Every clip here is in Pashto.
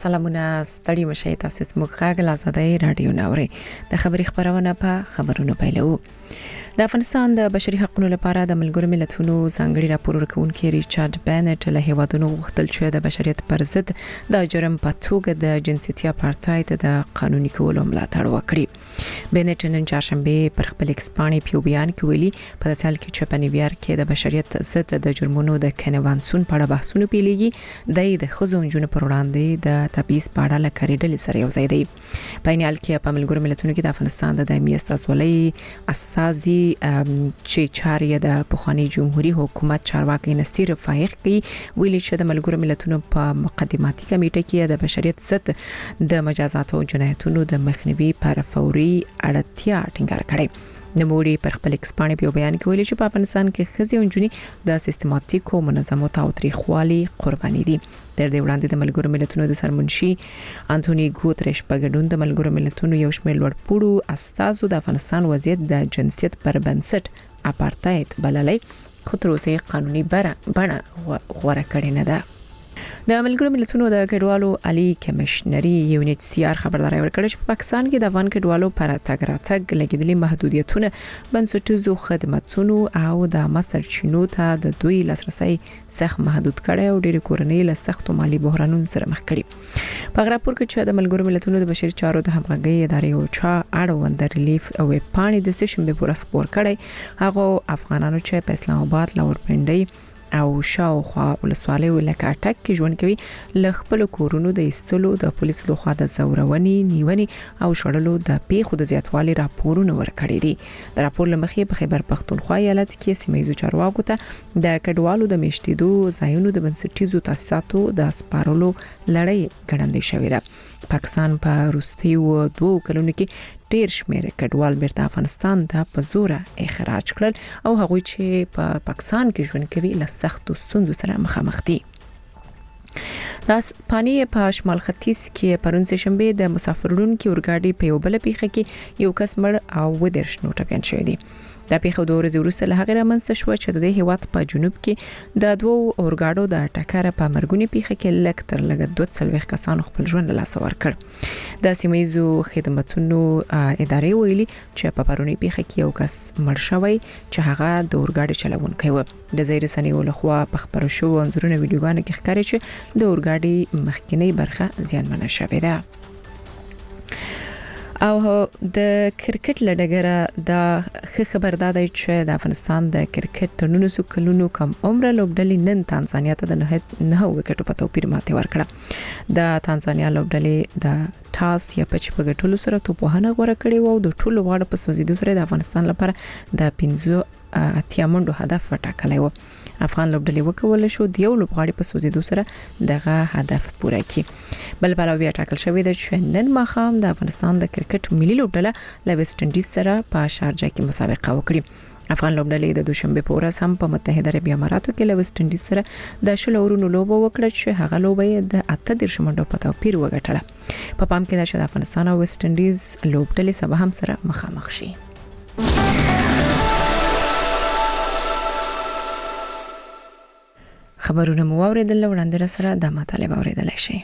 سلامونه ستړي مشه تاسو زموږ غږ له آزادۍ رادیو ناوړي د خبري خبرونه په خبرونو پیلو. د افغانستان د بشري حقوقو لپاره د ملګرو ملتونو ځانګړي راپور ورکونکي ریچارډ بینټ له هیوادونو غوښتل چې د بشریت پر ضد د جرم په توګه د جنسیتي اپارټاید د قانوني کولو ملاتړ وکړي. بینټ نن چهارشنبه پر خپل ایکس باندې په بیان کې ویلي په داسال کې چې په نیویارک کې د بشریت ضد د جرمونو د کنوانسیون په اړه بحثونه پیلېږي د خزو جنونو پر وړاندې د تبعیض په اړه لکړېدل سره یو ځای دی. په نهال کې په ملګرو ملتونو کې د افغانستان د دایمي استازولۍ استازي چې چاري د پخوانی جمهوریت حکومت چارواکي نصیر فایق کی ویلي چې د ملګرو ملتونو په مقدماتي کمیټه کې د بشریت ضد د مجازات او جنایتونو د مخنیوي پر فوري اړتیا ټینګار کړې. نموړي پر خپل ایکس باندې په بیان کې ویلي چې په افغانستان کې خزي او جنونی د سیستماتیکو منظمو تاوتریخوالي قرباني دي. تر دې وړاندې د ملګرو ملتونو د سرمنشي انټونی ګوتریش په ګډون د ملګرو ملتونو یو شمېر لوړپوړو استازو د افغانستان وضعیت د جنسیت پر بنسټ اپارټاید بللای خو تر اوسه قانوني بڼه غوړه کړې نه ده. د ملګرو ملتونو د کډوالو عالی کمشنري یونټ سی آر خبرداري ورکړه چې په پاکستان کې د افغان کډوالو پر تګ راتګ لګیدلي محدودیتونه بنسټیزو خدماتونو او د مسرچینو ته د دوی لاسرسي سخت محدود کړي او ډېر کورنۍ له سختو مالی بحرانونو سره مخ کړي. په راپور کې چې د ملګرو ملتونو د بشري چارو د همغږي ادارې او چا اړوند ریلیف او پانی د سیشن به پور سپور کړي هغه افغانانو چې په اسلام آباد لاورپنډي او شاوخوا ولسوالۍ ولکه اټک کې ژوند کوي ل خپل کورونو د استلو د پولیسو لخوا د زورونی نیونی او شړلو د پیښو د زیاتوالي راپورونه ورکړي دي. د راپور لمخې په خیبر پختونخوا ایالت کې سیمایي چارواکو ته د کډوالو د میشتېدو ځایونو د بنسټیزو تاسیساتو د سپارلو لړۍ ګړندې شوې ده. پاکستان په وروستیو 2 کلونو کې ډیر شمېر کډوال بیرته افغانستان ته په زوره اخراج کړل او هغوی چې په پاکستان کې ژوند کوي له سختو ستونزو سره مخامخ دي. د اسپانیې په شمال ختیځ کې پرون شنبه د مسافرونکو اورګاډي په یو بل پیښه کې یو کس مړ او 10 نوټه بیان شوی دی. د پیښو د ورځې وروسته له هغه رامنځته شو چې د هیواد په جنوب کې د 2 اورګاډو د ټکر په مرګونی پیښه کې لږ تر لږه 240 کسانو خپل ژوند له لاسه ورکړ. د سیمایي خدماتو ادارې ویلي چې په پرونی پیښه کې یو کس مړ شوی چې هغه د اورګاډي چلوونکی و. د زیر سنیو لخوا په خبرو شو انځورونه ویډیوګانو کې ښکاري چې د اورګاډي مخکینی برخه زیانمنه شوې ده. او د کرکټ لډګره د خبر داده چې د افغانستان د کرکټ ترنونو کلونو کم عمر لوبډلې نن تانزانیا ته د 9 وکټو په توپیر ماته ورکړه. د تانزانیا لوبډلې د ټاس یا پچ په ګټلو سره توپوهنه غوړه کړې و او د ټولو واړو په سوزیدو سره د افغانستان لپاره د 15 منډو هدف وټاکلی و. افغان لوبډلې وکول شو د یو لوبغاړي په سوزیدو سره دغه هدف پوره کړي. بل بل بیا ټاکل شوی د نن ماخام د افغانستان د کرکټ ملي لوبډله له ویسټ انډیز سره په شارجه کې مسابقه وکړي. افغان لوبډلې د دوشنبه په ورځ هم په متحده عربي اماراتو کې له ویسټ انډیز سره د شلورونو لوبه وکړه چې هغه لوبه د 18 منډو په توپیر وګټله. په پام کې ده چې د افغانستان او ویسټ انډیز لوبډلې سبا هم سره مخامخ شي. خبرونه مو اوریدل وړاندې سره د مطالب اوریدل شي.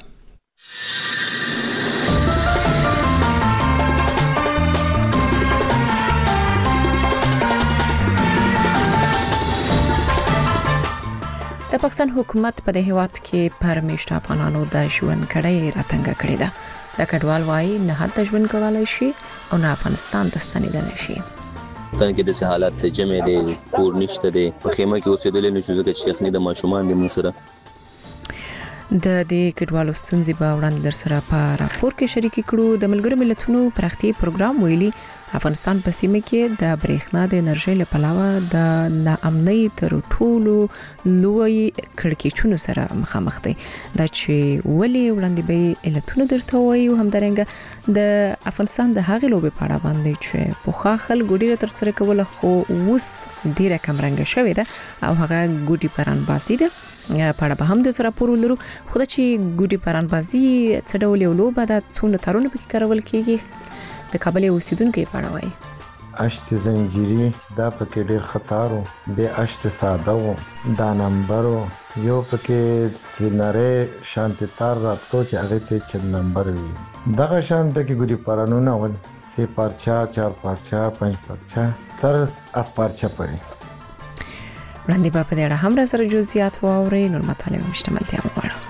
د پاکستان حکومت په د هیواد کې پرمیشت افغانانو د ژوند کړي راتنګ کړی ده. د کډوال وايي نه هلته ژوند کولای شي او نه افغانستان ته ستنېدل شي. افغانستان کې د حالات جمع دي کور نشته دي په خیمه کې اوسېدل نه چې ځکه شیخ نه د ماشومان د مسره د دې کډوالو ستونزې په وړاندې در سره په راپور کې شریک کړو. د ملګرو ملتونو پراختي پروګرام ویلي افغانستان په سیمه کې د برېښنا د انرژي لپاره د ناامنۍ تر ټولو لوی کړکېچونو سره مخامخ دی. دا چې ولې وړاندې به علتونه درته وایي او همدارنګه د افغانستان د هغې لوبې په اړه باندې چې پوخا خلکو ډېره تر سره کوله خو اوس ډېره کمرنګه شوې ده او هغه ګوډي پرانباسي ده. په اړه به هم د راپور ولرو. خو دا چې ګوډي پرانباسي څه ډول یو لوبه ده څونه تارونه پکې کارول کیږي د کابل اوسیدونکو په اړه وایي. اشت زنجیری دا پکې ډیر خطر وو، د اشت ساده وو، دا نمبر وو یو پکې سیناره شانتی تار راتلو چې هغه ته چل نمبر وي. دغه شانته کې ګوري پرانونه ول 3 پرچا 4 پرچا 5 پرچا تر 8 پرچا پرې. وړاندې په دې اړه هم را سره جزئیات واوري. نور مطالب مشتملتیا وغواړم.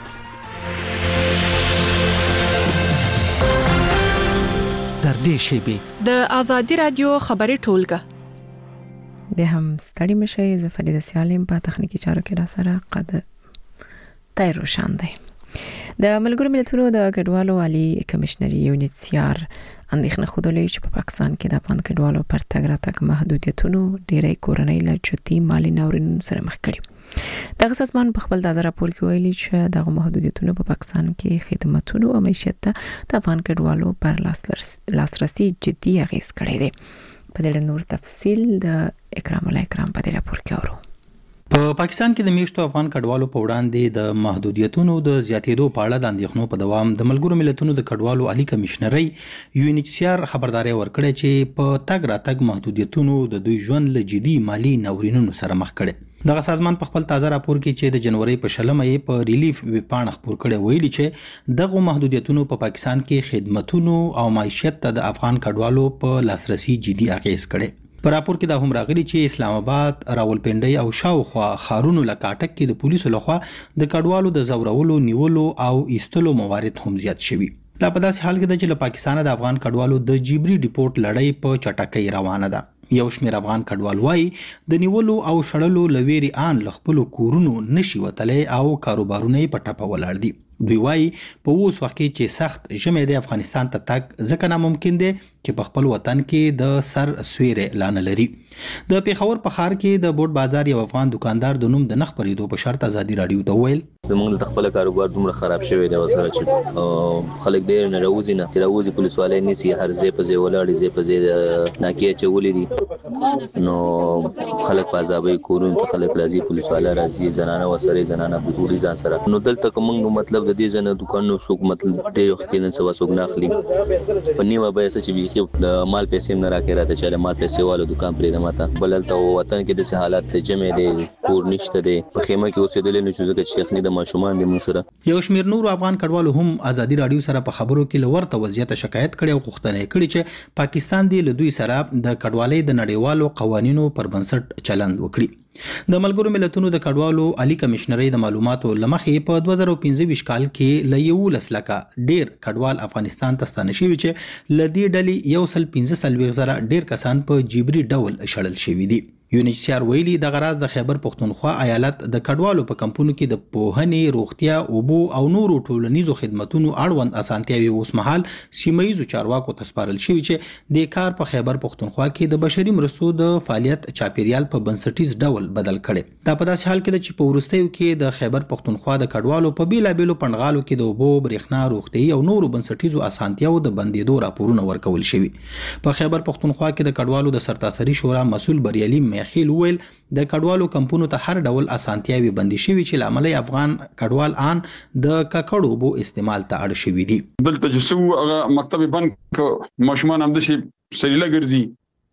در دې شیبې د آزادي رادیو خبري ټولګه به هم ستړي مشي. زه فرید سیالم په تخنیکی چارو کې را سره قد تای روشان دی. د ملګرو ملتونو د کډوالو عالی کمشنري یونیسیار اندېښنه خوده چې په پاکستان کې د افغان کډوالو پر تګ راتګ محدودیتونو ډېری کورنۍ له جدي مالی ناورینونو سره مخ کړي. دغه سازمان په خپل تازه راپور کې ویلي چې دغه محدودیتونه په پاکستان کې خدماتو او معیشت ته د افغان کډوالو پر لاسرسي جدي اغیز کړی دی. په دې نور تفصیل د اکرام الله اکرام په دې راپور کې اورو. په پاکستان کې د میشتو افغان کډوالو په وړاندې د محدودیتونو د زیاتېدو په اړه د اندېښنو په دوام د ملګرو ملتونو د کډوالو عالی کمشنري یونیسیار خبرداري ورکړه چې په تګ راتګ محدودیتونو د دوی ژوند له جدي مالی ناورینونو سره مخ کړي. دغه سازمان په خپل تازه راپور کې چې د جنوري په 16 په ریلیف ویبپاڼه خپور کړي ویلي چې دغه محدودیتونو په پاکستان کې خدماتو او معیشت ته د افغان کډوالو په لاسرسي جدي اغیز کړي. په راپور کې دا هم راغلي چې اسلام آباد، راولپنډي او شاوخوا ښارونو لکه اټک کې د پولیسو لخوا د کډوالو د زورولو، نیولو او ایستلو موارد هم زیات شوي. دا په داسې حال کې ده چې له پاکستانه د افغان کډوالو د جبري ډیپورټ لړۍ په چټکۍ روانه ده. یو شمېر افغان کډوال وایي د نیولو او شړلو لويري آن لخپلو کورونو نشي وتلی او کاروبارونه یې په ټپه ولاړ دي. دوی وایي په اوس وخت کې چې سخت ژمی د افغانستان ته تګ ځکه ناممکن دی چې په خپل وطن کې د سر سویره لانه لري. د پیښور په ښار کې د بوټ بازار یو افغان دکاندار د نوم د نخ پریدو په شرط ازادي رادیو ته ویل زمونږ د خپل کاروبار دومره خراب شوی دی وسره چې خلک ډېر نه راوځي نه تراوځي پولیس والے نيسي هر ځای په ځای ولاړ ځای په ځای ناکیه چولې دي نو خلک په عذابې کورون ته خلک راځي پولیس والا راځي زنانه وسره زنانه په ګوري ځان سره نو دلته کوم مطلب د دې زنه دکانونو څوک مطلب ډېر وخت کې نن سبا څوک نه اخلي په نیمه به څه چې بيخي د مال پیسې نه راکې راته چې مال پیسې والو دکان پرې د ماته بللته وطن کې د حالات ته جمع دي کور نشته دي په خیمه کې اوسېدل نه چې ځکه شیخ نه د ماشومان د منسره یو شمیر نور افغان کډوالو هم ازادي رادیو سره په خبرو کې لورته وضعیت شکایت کړي او غوښتنه کړي چې پاکستان دی له دوی سره د کډوالۍ د نړیوالو قوانینو پر بنسټ چلند وکړي. د ملګرو ملتونو د کډوالو عالی کمشنري د معلوماتو لمخې په 2015 کال کې ل 11 لکه ډیر کډوال افغانستان ته ستانه شوي چې لدی ډلې 115 زره ډیر کسان په جبري ډول شړل شوي دي. یونیسیار ویلي د غراز د خیبر پختونخوا ایالت د کډوالو په کمپونو کې د پوهنې، روغتیا، اوبو او نورو ټولنیزو خدماتونو اړوند اسانتیاوي اوس مهال سیمایي چارواکو ته سپارل شوي چې د کار په خیبر پختونخوا کې د بشري مرستو د فعالیت چاپیریال په بنسټیز ډول بدل کړي. دا په داسې حال کې چې په ورستیو کې د خیبر پختونخوا د کډوالو په بیلابېلو پندغالو کې د اوبو، برېښنا، روغتي او نورو بنسټیزو اسانتیاوو د بندیدو راپورونه ورکول شوي. په خیبر پختونخوا کې د کډوالو د سرتاسري شورا مسؤل بریالي خیل ویل د کډوالو کمپونو ته هر ډول اسانتیاوي بندي شوي چې لامل افغان کډوال ان د ککړو بو استعمال ته اړ شوي دي. دلته چې سو مکتب بند ماشومان هم د شي سریلا ګرځي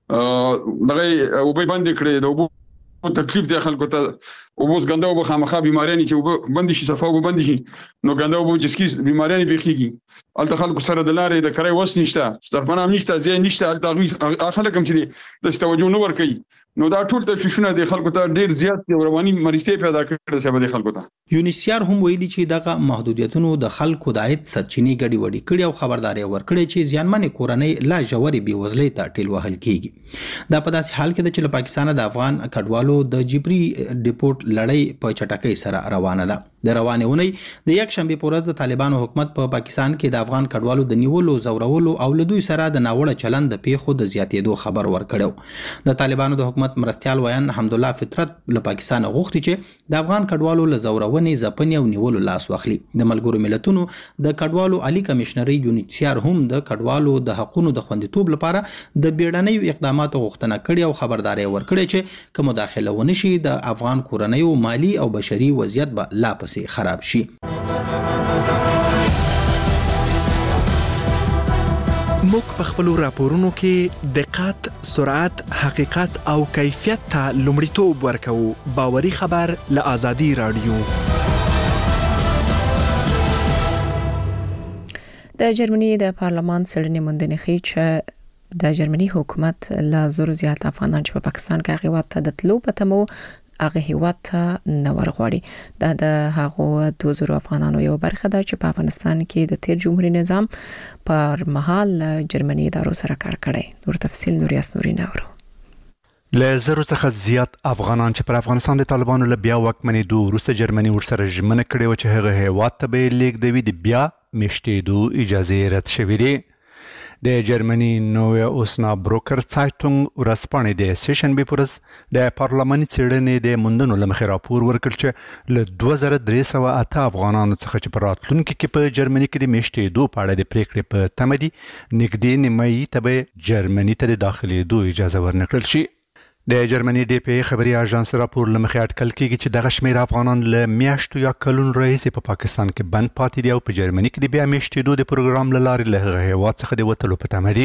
دغه وبې باندې کړې د وبو تکلیف دی خلکو ته وبوس ګنده وب خامخا بیماریانی چې وب بند شي صفه وب بند شي نو ګنده وب چې سکیس بیماریانی بيخيږي الته خلکو سره د لارې د کرای وس نشته سترپنه نشته ځای نشته الته خلک هم چې د توجه نه ور کوي نو دا ټول تشویشونه د خلکو ته ډیر زیات رواني مرستې پیدا کړي چې د خلکو ته. یونیسیار هم ویلي چې دغه محدودیتونو د خلکو د عاید سرچینې ګډي وډي کړي او خبرداري ورکړي چې ځانمنې کورنۍ لا جوړې بي وزلۍ ته ټیل وهل کیږي. دا په داسې حال کې چې له پاکستان د افغان کډوالو د جبري ډیپورټ لړۍ په چټکۍ سره روانه ده. د روانې ونی د یک شنبه په ورځ د طالبانو حکومت په پاکستان کې د افغان کډوالو د نیولو، زورولو او له دوی سره د ناوړه چلند د پیښو د زیاتېدو خبر ورکړو. د طالبانو د حکومت مرستيال ویان حمدالله فطرت له پاکستان غوښتي چې د افغان کډوالو له زورونې، ځپنې او نیولو لاس واخلي. د ملګرو ملتونو د کډوالو عالی کمشنري یونیسیار هم د کډوالو د حقوقو د خوندیتوب لپاره د بیړنیو اقداماتو غوښتنه کړې او خبرداري ورکړې چې کوم مداخله ونشي د افغان کورنیو مالی او بشري وضعیت به لا خراب شي. موږ په خپل راپورونو کې دقت، سرعت، حقیقت او کیفیت ته لومړیتوب ورکوو. باوري خبر له آزادي رادیو. د جرمني د پارلمان څېړنې موندنې ښیي چې د جرمني حکومت له زرو زیات افغانان چې په پاکستان کې هغه ته د تلو په تمو هغه هیواد ته نه ورغواړي. دا د هغو 2000 افغانانو یو برخه ده چې په افغانستان کې د تیر جمهوریت نظام پر مهال جرمني ادارو سره کار کړی. نور تفصیل نوریاس نوري نورو. له زرو څخه زیات افغانان چې پر افغانستان د طالبانو له بیا واکمنېدو وروسته جرمني ورسره ژمنه کړې و چې هغه هیواد ته به لیږدوي د بیا میشتېدو اجازه رد شوې ده. د جرمني نوې اوسنا بروکر سایټونګ ورځپاڼې د سیشنبې پر ورځ د پارلماني څېړنې د موندنو له مخې راپور ورکړ چې له 2308 افغانانو څخه چې په راتلونکي کې په جرمني کې د میشتېدو په اړه د پریکړې په تمه دي، نږدې نیمایي ته به جرمني ته د داخلېدو اجازه ورنکړل شي. د جرمني ډي پی خبري اژانس راپور لمخې اټکل کېږي چې دغه شمېر افغانان له میاشتو یا کلونو راهیسې په پاکستان کې بند پاتې دي او په جرمني کې د بیا میشتېدو د پروګرام له لارې له هغه هیواد څخه د وتلو په تمه دي.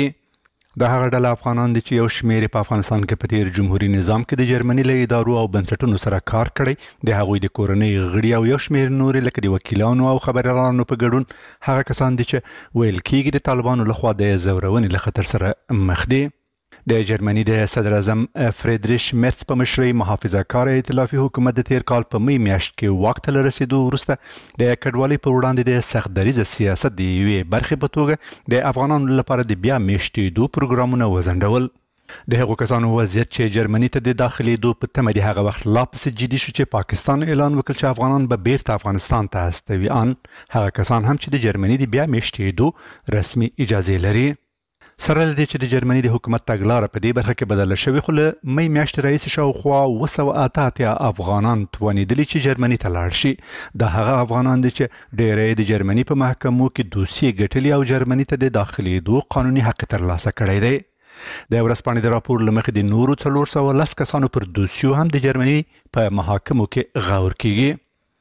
د هغه ډله افغانان دي چې یو شمېر په افغانستان کې په تیر جمهوریت نظام کې د جرمني له ادارو او بنسټونو سره کار کړی. د هغوی د کورنۍ غړي او یو شمېر نورې لکه د وکیلانو او خبريالانو په ګډون هغه کسان دي چې ویل کېږي د طالبانو لخوا د زورونې له خطر سره مخ دي. د جرمني د صدر اعظم فریدریش مرц په مشرۍ محافظه کار ائتلافي حکومت د تیر کال په می میاشت کې واک ته رسیدو وروسته د کډوالۍ په وړاندې د سخت دریځه سیاست د یوې برخې په توګه د افغانانو لپاره د بیا میشتېدو پروګرامونه وځنډول. د هغو کسانو وضعیت چې جرمني ته د داخلېدو په تمه د هغه وخت لا پسې جدي شو چې پاکستان اعلان وکړ چې افغانان به بیرته افغانستان ته استوي، ان هغه کسان هم چې د جرمني د بیا میشتېدو رسمي اجازه لري. سره لدې چې د جرمني د حکومت تګلاره په دې برخه کې بدله شوې، خو له می میاشتې راهیسې شاوخوا 288 افغانان توانېدلي چې جرمني ته لاړ شي. د هغه افغانان دي چې ډېری د جرمني په محکمو کې دوسیې ګټلي او جرمني ته د داخلېدو قانوني حق ترلاسه کړی دی. د ورځپاڼې د راپور له مخې د نورو 410 کسانو پر دوسیو هم د جرمني په محاکمو کې غور کیږي.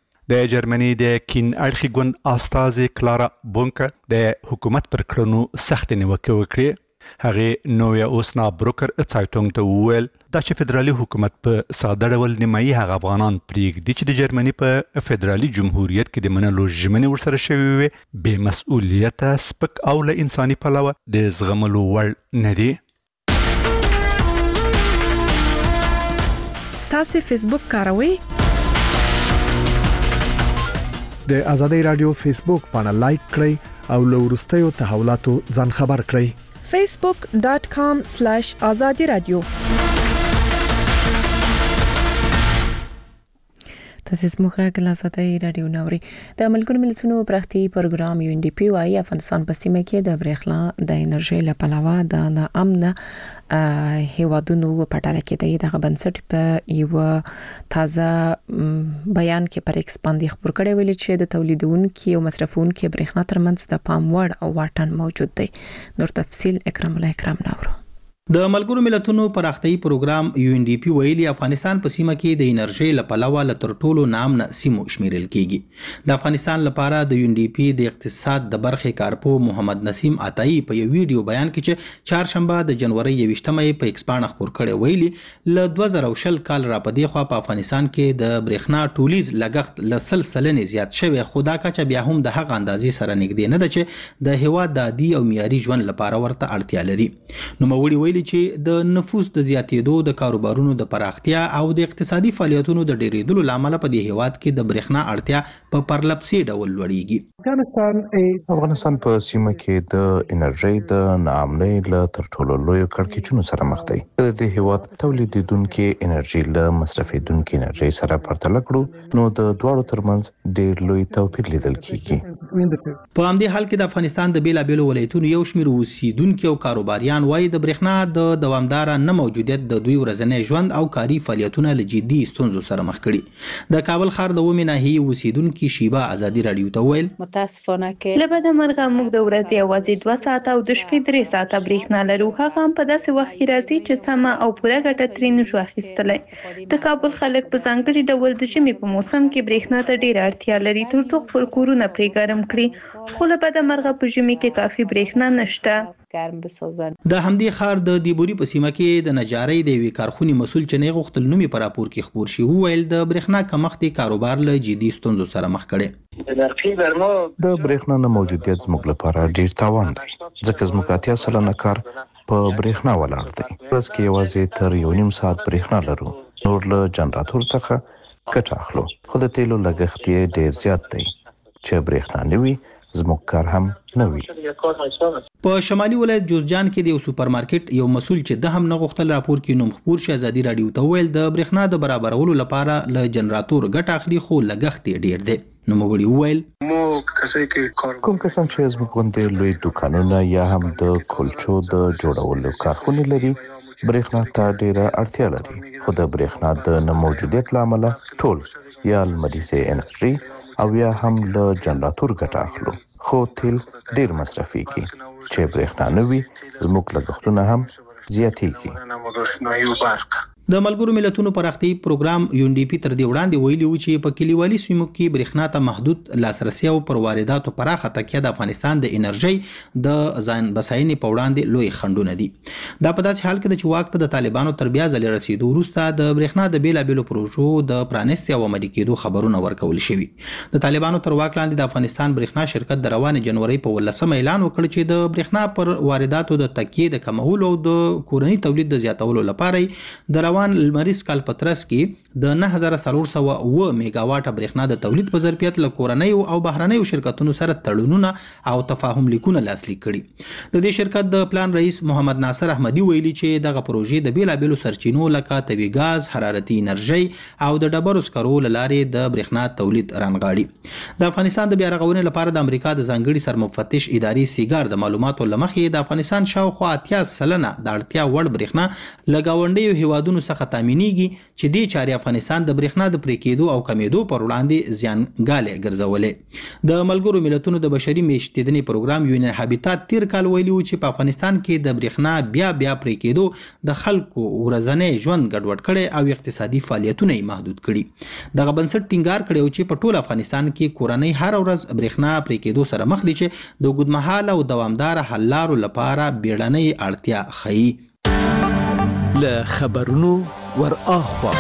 د جرمني د کین اړخي ګوند استازي کلارا بونکر د حکومت پر کړنو سخت نیوکه وکړه. هغه نوې اوسنا بروکر سایټونګ ته وویل دا چې فدرالي حکومت په ساده ډول نیمایي هغه افغانان پرېږدي چې د جرمني په فدرالي جمهوریت کې د منلو ژمنې ورسره شوې وي بې مسؤلیته، سپک او له انساني پلوه د زغملو وړ نه دي. تاسو فیسبوک کاروئ؟ د آزادي رادیو فیسبوک باندې لایک کړئ او له وروستیو تحولاتو ځان خبر کړئ. facebook.com/azadi radio. تاسو زموږه کلاساتي رادیو نوري. د ملګرو ملتونو پرختي پروګرام UNDP وايي افغانستان په سیمه کې د برېښنا د انرژي لپاره د ناامن هیوادونو په ډله کې دی. دغه بنسټ په یو تازه بیان کې پر ایکس باندې خبر کړی ویل چې د تولیدونکو او مصرفونکو برېښنا ترمنځ د پام وړ او واټن موجود دی. نور تفصيل اکرام الله اکرام نورو. د ملګرو ملتونو پراختي پروګرام UNDP ویلي افغانستان په سیمه کې د انرژي لپاره له تر ټولو نامنه سیمو شمیرل کیږي. د افغانستان لپاره د UNDP د اقتصاد د برخې کارپو محمد نسیم عطایی په یو ویډیو بیان کې چې چهارشنبه د جنوري 28مې په ایکس باندې خبر کړی ویلي له 2020 کال را پدې خو په افغانستان کې د برېښنا ټولیز لګښت له سلسله زیات شوی، خدا کچه بیا هم د هغه اندازې سره نږدې نه ده چې د هوا د عادي او معیاري ژوند لپاره ورته اړتیا لري. نو موړي ویلي چې د نفوس د زیاتېدو، د کاروبارونو د پراختیا او د اقتصادي فعالیتونو د ډېرېدلو لامل په دې هیواد کې د برېښنا اړتیا په پرلپسې ډول لوړېږي. افغانستان په سیمه کې د انرژي د ناامنۍ له تر ټولو لوی کړکېچونو سره مخ دی. د دې هیواد تولیدونکو انرژي له مصرفیدونکو انرژي سره پرتله کړو نو د دواړو ترمنځ ډېر لوی توپیر لیدل کیږي. په همدې حال کې د افغانستان د بیلابېلو ولایتونو یو شمېر اوسیدونکو او کاروباریان وايي د برېښنا د دوامدار نه موجودیت د دوی ورځنی ژوند او کاري فعالیتونه له جدي ستونزو سره مخ کړي. د کابل ښار د ومه ناحیه اوسیدونکو شیبه آزادي رادیو ته ویل متاسفانه کې لبد مرغه موږ د ورځې یوازې 2 ساعته او د شپې 3 ساعته برېښنا لرو، هغه هم په داسې وخت کې راځي چې سمه او پوره ګټه ترې نشو اخیستلی. د کابل خلک په ځانګړي ډول د ژمي په موسم کې برېښنا ته ډېره اړتیا لري ترڅو خپل کورونه پرې ګرم کړي، خو لبد مرغه په ژمي کې کافي برېښنا نشته. گرم بسازن. د همدې ښار د دیبوري په سیمه کې د نجارۍ د یوې کارخونې مسول چې نه غوښتل نومي پر راپور کې خبر شي وویل د برېښنا کمښت کاروبار له جدي ستونزو سره مخ کړي. د برېښنا نه موجودیت زموږ لپاره ډیر تاوان دی ځکه زموږ 80% کار په برېښنا ولاړ دی. ورځ کې یوازې تر 1.5 ساعت برېښنا لرو، نور له جنراتور څخه ګټه اخلو، خو د تیلو لګښت یې ډیر زیات دی. چې برېښنا نه وي زموږ کار هم نه وي. په شمالي ولایت جوزجان کې د یو سوپرمارکټ یو مسول چې د هم نه غوښتل راپور کې نوم خبر شي ازادي رادیو ته ویل د برېښنا د برابرولو لپاره له جنراتور ګټه اخلي خو لګښت یې ډیر دی. نو موږ ویل کوم کسان چې زموږ غونډې لوی دکانونه یا هم د کلچو د جوړولو کارخونه لري برېښنا ته ډیره اړتیا لري، خو د برېښنا د نه موجودیت لامل ټول یا لمریزه انرژي او یا هم له جنراتور ګټه اخلو، خو تیل ډیر مصرفيږي. چې برېښنا نه وي زموږ لګښتونه هم زیاتېږي. د ملګرو ملتونو پراختیايي پروګرام UNDP تر دې وړاندې ویلي و چې په کلیوالي سیمو کې برېښنا ته محدود لاسرسي او پر وارداتو پراخه تکیه د افغانستان د انرژي د ځان بساینې په وړاندې لوی خنډونه دي. دا په داسې حال کې چې واک ته د طالبانو تر بیا ځلې رسیدو وروسته د برېښنا د بیلابېلو پروژو د پرانیستي او عملي کېدو خبرونه ورکول شوي. د طالبانو تر واک لاندې د افغانستان برېښنا شرکت د روانې جنوري په 18 اعلان وکړ چې د برېښنا پر وارداتو د تکیه د کمولو او د کورني تولید د زیاتولو لپاره د روان لمریز کال په ترڅ کې د 9400 میگاواټه برېښنا د تولید په ظرفیت له کورنۍ او بهرنیو شرکتونو سره تړونونه او تفاهم لیکونه لاسلیک کړي. د دې شرکت د پلان رئیس محمد ناصر احمدي ویلي چې دغه پروژې د بیلابېلو سرچینو لکه طبي ګاز، حرارتي انرژي او د ډبرو سکرو لارې د برېښنا تولید رانغاړي. د افغانستان د بیا رغونې لپاره د امریکا د ځانګړي سرمفتش ادارې سیګار د معلوماتو لمخې د افغانستان شاوخوا 80% د اړتیا وړ برېښنا لګاونډیو هیوادونو څخه تامینېږي چې دې چارې افغانستان د برېښنا د پرې کېدو او کمیدو پر وړاندې زیانګالې ګرځولې. د ملګرو ملتونو د بشري میشتېدنې پروګرام یون هابیتات تیر کال ویلي و چې په افغانستان کې د برېښنا بیا پرې کېدو د خلکو ورځنی ژوند ګډوډ کړي او اقتصادي فعالیتونه یې محدود کړي. دغه بنسټ ټینګار کړی و چې په ټول افغانستان کې کورنۍ هر ورځ برېښنا پرې کېدو سره مخ دي چې د اوږدمهاله او دوامدار حل لارو لپاره بیړنۍ اړتیا ښیي. له خبرونو ور اخوا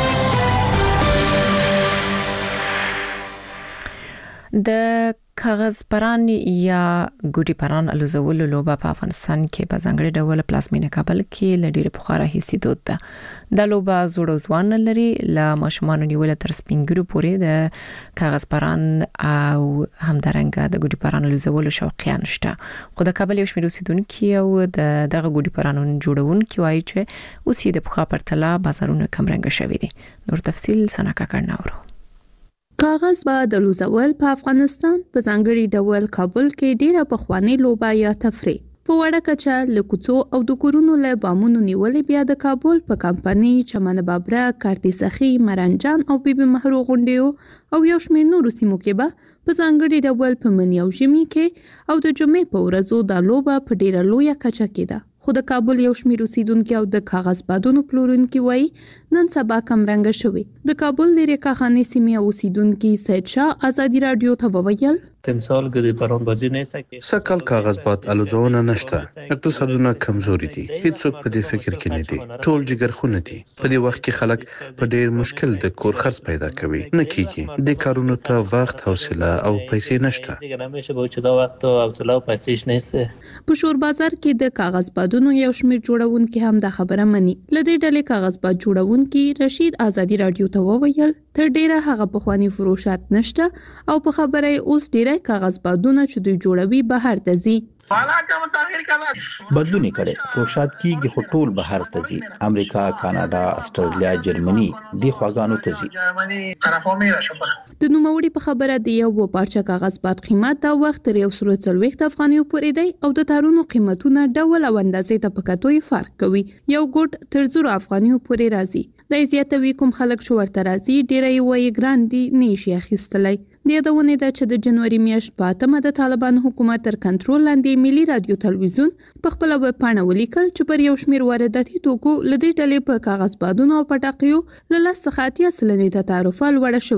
د کاغذ پران یا ګوډي پران الوزولو لوبه په افغانستان کې په ځانګړي ډول پلازمینه کابل کې لډیر پخواره هیڅ دود ده. د لوبه زوړ ځوان لري ل ماشومان نیول تر سپینګرو پورې د کاغذ پران او همدارنګه د ګوډي پران الوزولو شوقیان شته. خو د کابل یو شمېر اوسیدونکو او دغه ګوډي پرانونو جوړونکو وایي چې اوس د پخوا پرتله بازارونه کمرنګ شوي دي. نور تفصیل سناکا کړناورو. کاغذ به د لوزول په افغانستان په ځانګړي ډول کابل کې ډیره پخوانی لوبه یا تفریح په وړه کچه لکوڅو او د کورونو له بامونو نیولې بیا د کابل په کمپنی چمن بابره، کارتي سخی، مرنجان او بیبي محرو غونډیو او یو شمېر نورو سیمو کې به په ځانګړي ډول په منی او ژمي کې او د جمعې په ورځو د لوبه په ډیره لویه کچه کې ده. خو د کابل یو شمېر اوسیدونکو او د کاغذ بادونو پلورونکو وایي نن سبا کمرنګ شوی. د کابل د ریکاخانې سیمې اوسیدونکو سید شاه ازادي رادیو ته وویل تمثال ګډي پران بازی نه سکے سکل کاغذ باد الوزونه نشته، اقتصادونه کمزوري دي، هیڅوک په دې فکر کې نه دي، ټول جګرخونه دي. په دې وخت کې خلک په ډیر مشکل د کور خرڅ پیدا کوي، نه کیږي د کارونو ته وخت، حوصله او پیسې نشته. په شور بازار کې د کاغذ بادونو یو شمېر جوړونکو هم دا خبره مني. لدې ډلې کاغذ باد جوړونکو رشید ازادي رادیو ته وویل تر ډیره هغه پخوانی فروشات نشته او په خبره اوس ډیره کاغذ بادونه چې دوی جوړوي بهر ته ځي. بدلونی کړي فروشات کیږي خو ټول بهر ته ځي، امریکا، کاناډا، استرالیا، جرمني دی خواګانو ته ځي. د نوموړي په خبره د یو پارچه کاغذ باد قیمت دا وخت تر 140 افغانیو پورې دی او د تارونو قیمتونه ډول او اندازې ته په کتوې فرق کوي. یو ګوټ تر 0 افغانیو پورې راځي. د زیاتوي کوم خلک شو ورته راځي ډیره یې ګران دي نشي اخیستلای. د یادونه ده چې د جنوري میاشت په 8 د طالبان حکومت تر کنټرول لاندې ملي رادیو تلویزیون په خپل ویب پاڼه ولیکل چې پر یو شمېر وارداتي توکو لدې ډلې په کاغذ بادونو او پټاقیو له 10 څخه 80% ته تعرفه لوړه شوې ده.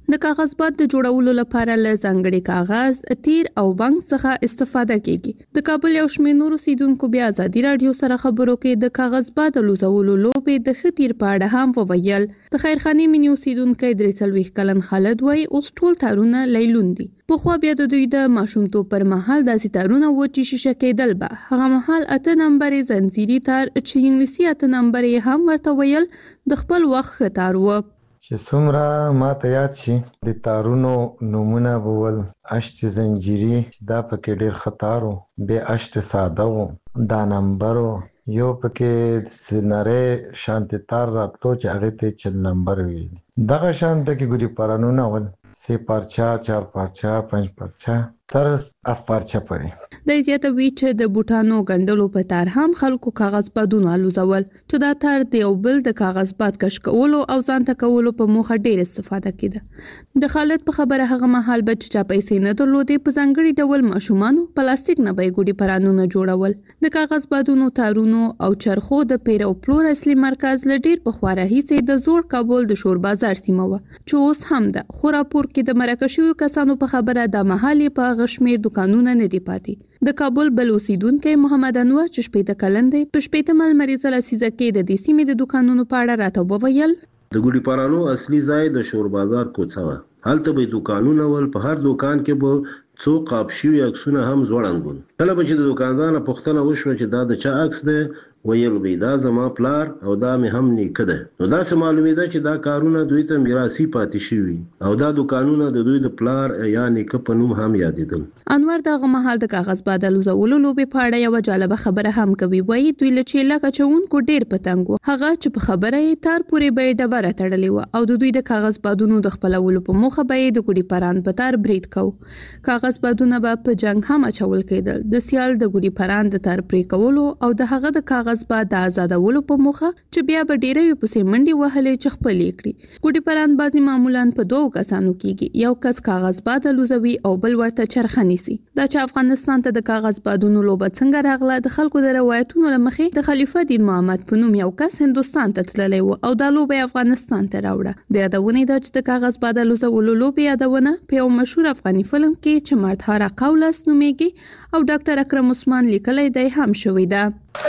د کاغذ باد د جوړولو لپاره له ځانګړي کاغذ، تیر او بنګ څخه استفاده کیږي. د کابل یو شمېر نورو اوسیدونکو بیا ازادي رادیو سره خبرو کې د کاغذ باد لوزولو لوبې د خطیر په اړه هم وویل. د خیرخاني منی اوسیدونکو 43 کلن خالد وای اوس ټول تارونه لیلون دي. په خو بیا د دوی د ماشومتوب پر مهال داسې تارونه و چې شیشه کېدل به هغه مهال 8 نمبر زنجیري تار چې انګلیسي 8 نمبر هم ورته ویل د خپل وخت خطر و. چې څومره ما ته یاد شي د تارونو نمونه بول اشت زنجیري دا پکې ډېر خطر وو، به اشت ساده وو، دا نمبر یو پکې سنره شانتي تار راتلو چې هغه ته 4 نمبر وی. دغه شانته کې ګوري پرانونه ول 3 پرچا 4 پرچا 5 پرچا تر افرچا پرې. د زیاتوي چې د بوټانو ګندلو په تار هم خلکو کاغذ بادونه لوزول چې دا تار د یو بل د کاغذ باد کش کولو او ځان ته کولو په موخه ډېر استفاده کیده. د خالد په خبره هغه مهال بچ چا پیسې نه درلودې په ځانګړي ډول ماشومانو پلاستیک نه به ګوډي پرانونه جوړول. د کاغذ بادونو تارونو او چرخو د پیر او پلور اصلي مرکز لډیر په خواره هیڅ د زوړ کابل د شور بازار سیمه و چې اوس هم ده. خو راپور کې د مرکشیو کسانو په خبره د محلي په غشمیر دکانونه نه دی پاتې. د کابل بل اوسیدونکو محمد انور چې شپېته کلن دی په شپېته مل مریضه لسیزه کې د دې سیمې د دکانونو په اړه راته وویل. د ګوډي پرانو اصلي ځای د شور بازار کوڅه و. هلته به دکانونه ول، په هر دکان کې به څو قاب شوي عکسونه هم ځوړند ول. کله به چې د دکاندار پوښتنه وشوه چې دا د چا عکس دی ویل به دا زما پلار او دا مې هم نیکه ده. نو داسې معلومېده چې دا کارونه دوی ته میراثي پاتې شوي او دا دکانونه د دوی د پلار یا نیکه په نوم هم یادېدل. انور دغه مهال د کاغذ باد لوزولو لوبې په اړه یو جالبه خبره هم کوي. وایي دوی له چیله کچونکو ډېر پتنګ و، هغه چې په خبره یې تار پورې به ډبره تړلې و او د دوی د کاغذ بادونو د خپلولو په موخه به یې د ګوډي پران په تار برید کو. کاغذ بادونه به په جنگ هم اچول کېدل. د سیال د ګوډي پران د تار پرې کولو او د هغه د کاغذ باد د آزادولو په موخه چې بیا به ډېرې پسې منډي وهلې چې خپلې کړي. ګوډي پران بازي معمولا په 2 کسانو کېږي، یو کس کاغذ باد لوزوي او بل ورته چرخه نیسي. دا چې افغانستان ته د کاغذ بادونو لوبه څنګه راغله د خلکو د روایتونو لمخې د خلیفه دین محمد په نوم یو کس هندستان ته تللی و او دا لوبه افغانستان ته راوړه. د یادونې د چې د کاغذ باد لوزولو لوبه یادونه په یو مشهور افغاني فلم کې چې مردهارا قولس نومیږي او ډاکټر اکرم عثمان لیکلی دی هم شوی ده.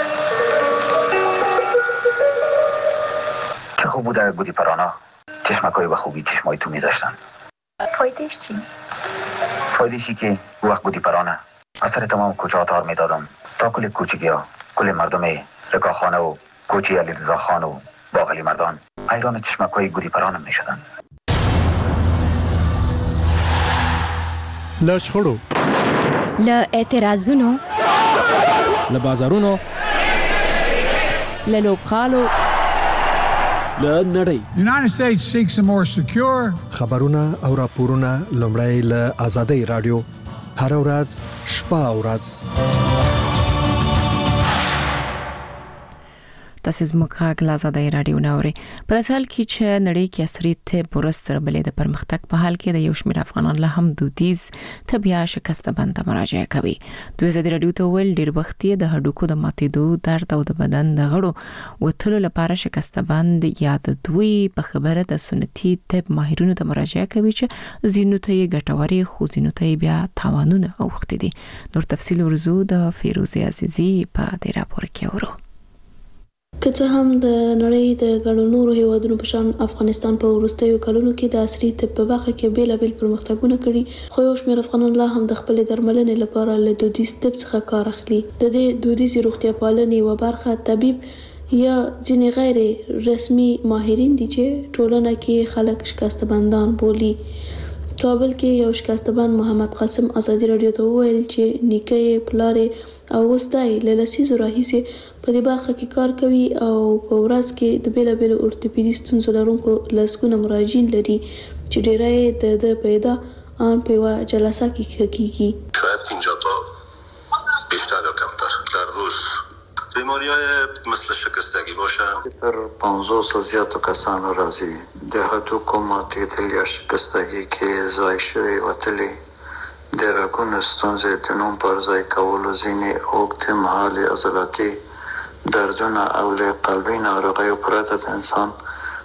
چه خوب بود گودی پرانا، چشمکای به خوبی چشمای تو می داشتن. فایدهش چی؟ فایدهشی که وقت گودی پرانه اثر تمام کوچه ها تار می دادم تا کل کوچگی ها، کل مردم رکاخانه و کوچه علی رضا خان و باقلی مردان ایران چشمکای گودی پرانه می شدن. لشخړو له اعتراضونو له بازارونو له لوبخالو له نړۍ. United States seeks a more secure خبرونه او راپورونه لومړی له آزادۍ رادیو هر ورځ شپه او ورځ. تاسو زموږ غږ له آزادۍ رادیو نوري په حال کې چې نړۍ کې عصري طب ورستر بلې د پرمختګ په حال کې د یو شمېر افغانان له هم دودیز طبيعه شکست بند مراجعه کوي. دوی آزادۍ رادیو ته ویل ډېر وخت د هډوکو د ماتېدو درد او د بدن د غړو وتلو لپاره شکست بند یا د دوی په خبره د سنتي طب ماهرینو ته مراجعه کوي چې زینو ته یې ګټوري خو زینو ته بیا تاوانونه اوختي دي. نور تفصیل ورزو د فیروزه عزیزی په دې راپور کې ورو. که څه هم د نړۍ د ګڼو نورو هیوادونو په شان افغانستان په وروستیو کلونو کې د عصري طب په برخه کې بیلابیل پرمختګونه کړي، خو یو شمېر افغانان لا هم د خپل درملنې لپاره له دودیز طب څخه کار اخلي. د دې دودیز روغتیا پالنې یوه برخه طبيب یا ځینې غیر رسمي ماهرین دي چې ټولنه کې خلک شکسته بندان بولي. کابل کې یو شکسته بند محمد قاسم آزادۍ رادیو ته وویل چې نیکه یې پلار او اوس دی له لسیزو راهیسې په دې برخه کې کار کوي او په ورځ کې د بیلابیلو اورتوپیدي ستونزو لرونکو لسګونه مراجعین لري چې ډیری یې د پیدا آن په یوه جلسه کې کیږي. شاید 50 تا بیشتر یا کمتر در روز بیماری‌های مثل شکستگی باشه. تر 50 زیاتو کسانو راځي د هډوکو ماتېدل یا شکستگی کې ځای شوی وتلی د رګونو ستونزې د نوم پر ځای کولو ځینې اوږد مهالې عضلاتي دردونه او له قلبي ناروغیو پرته د انسان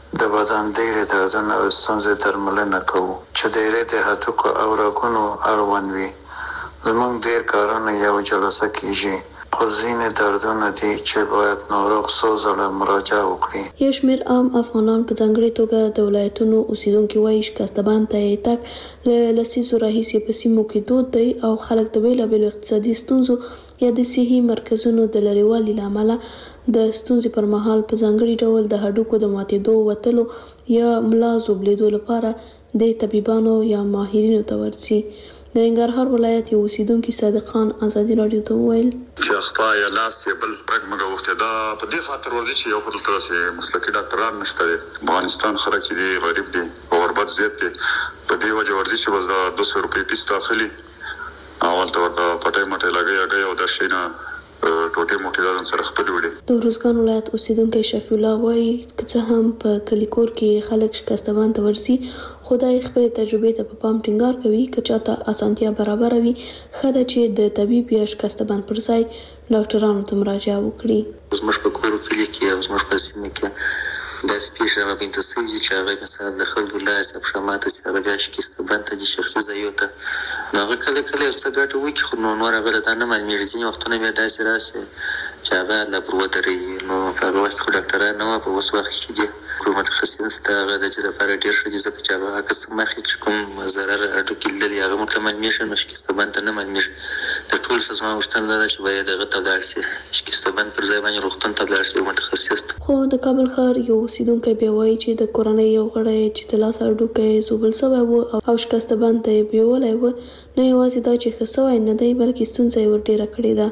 د بدن ډېرې دردونه او ستونزې درملنه کوو چې ډېری د هډوکو او رګونو اړوند وي. زموږ ډېر کارونه یو جلسه کېږي، خو ځینې دردونه دي چې باید ناروغ څو ځله مراجعه وکړي. یو شمېر عام افغانان په ځانګړې توګه د ولایتونو اوسیدونکي وایي شکستبند ته یې تګ له لسیزو راهیسې په سیمو کې دود دی او خلک د بېلابېلو اقتصادي ستونزو یا د صحي مرکزونو د لرېوالي له امله د ستونزې پر مهال په ځانګړي ډول د هډوکو د ماتېدو، وتلو یا ملا زوبلېدو لپاره د طبيبانو یا ماهرینو ته ورځي. د ننګرهار ولایت یو اوسیدونکي صادق خان ازادي راډیو ته وویل چې اخطا یا لاس یا بل رګ مګه وخته دا په دې خاطر ورځي چې یو خپل تر اوسه مسلکي ډاکټران نشته. افغانستان خلک چې دی غریب دي او غربت زیات دي، په دې وجه ورځي چې بس دا 200 روپۍ پیس داخلي اول ته پټه مټه لګي او دا شینه ټوټه موټی ځان سره خپل وړي. د روزګان ولایت اوسیدونکي شفیع الله وایي که هم په کلیکور کې خلک شکستبند ته ورسي، خدای خپل تجربه ته په پام ټینګار کوي. که چاته اسانتیا برابر وي، خدای چې د طبيب یا شکستبند پر ځای ډاکټرانو ته مراجعه وکړي. زموږ په کور کې او زموږ په سیمه کې دا سپیشه هغه بنت سوي چې هغه مثلا د خلکو لاس په شماته چې هغه شکستبند ته د شخصي ځایو ته هغه کله څه ګټه وکړي، خو نور هغه دا نه معلومیږي. ځینې وختونه بیا داسې راشي چې هغه لا پر ودرېږي، نو په هغه وخت کې ډاکټران نه وو، په اوس وخت کې دي متخصصین شته هغه د دې لپاره ډېر ښه دي، ځکه چې هغه قسم مخکې چې کوم ضرر هډوکي لیدلي هغه ورته معلومیږي، نو شکستبند ته نه معلومیږي. د ټول څه زما غوښتنه دا ده چې باید هغه ته ولاړ شي، شکستبند پر ځای باندې روغتون ته ولاړ شي متخصص ته. خو د کابل ښار یو اوسیدونکی بیا وایي چې د کورنۍ یو غړی چې د لاس هډوکی زوبل شوی و او شکستبند ته یې بیولی و، نه یوازې دا چې ښه شوی نه دی بلکې ستونزه یې ور ډېره کړې ده.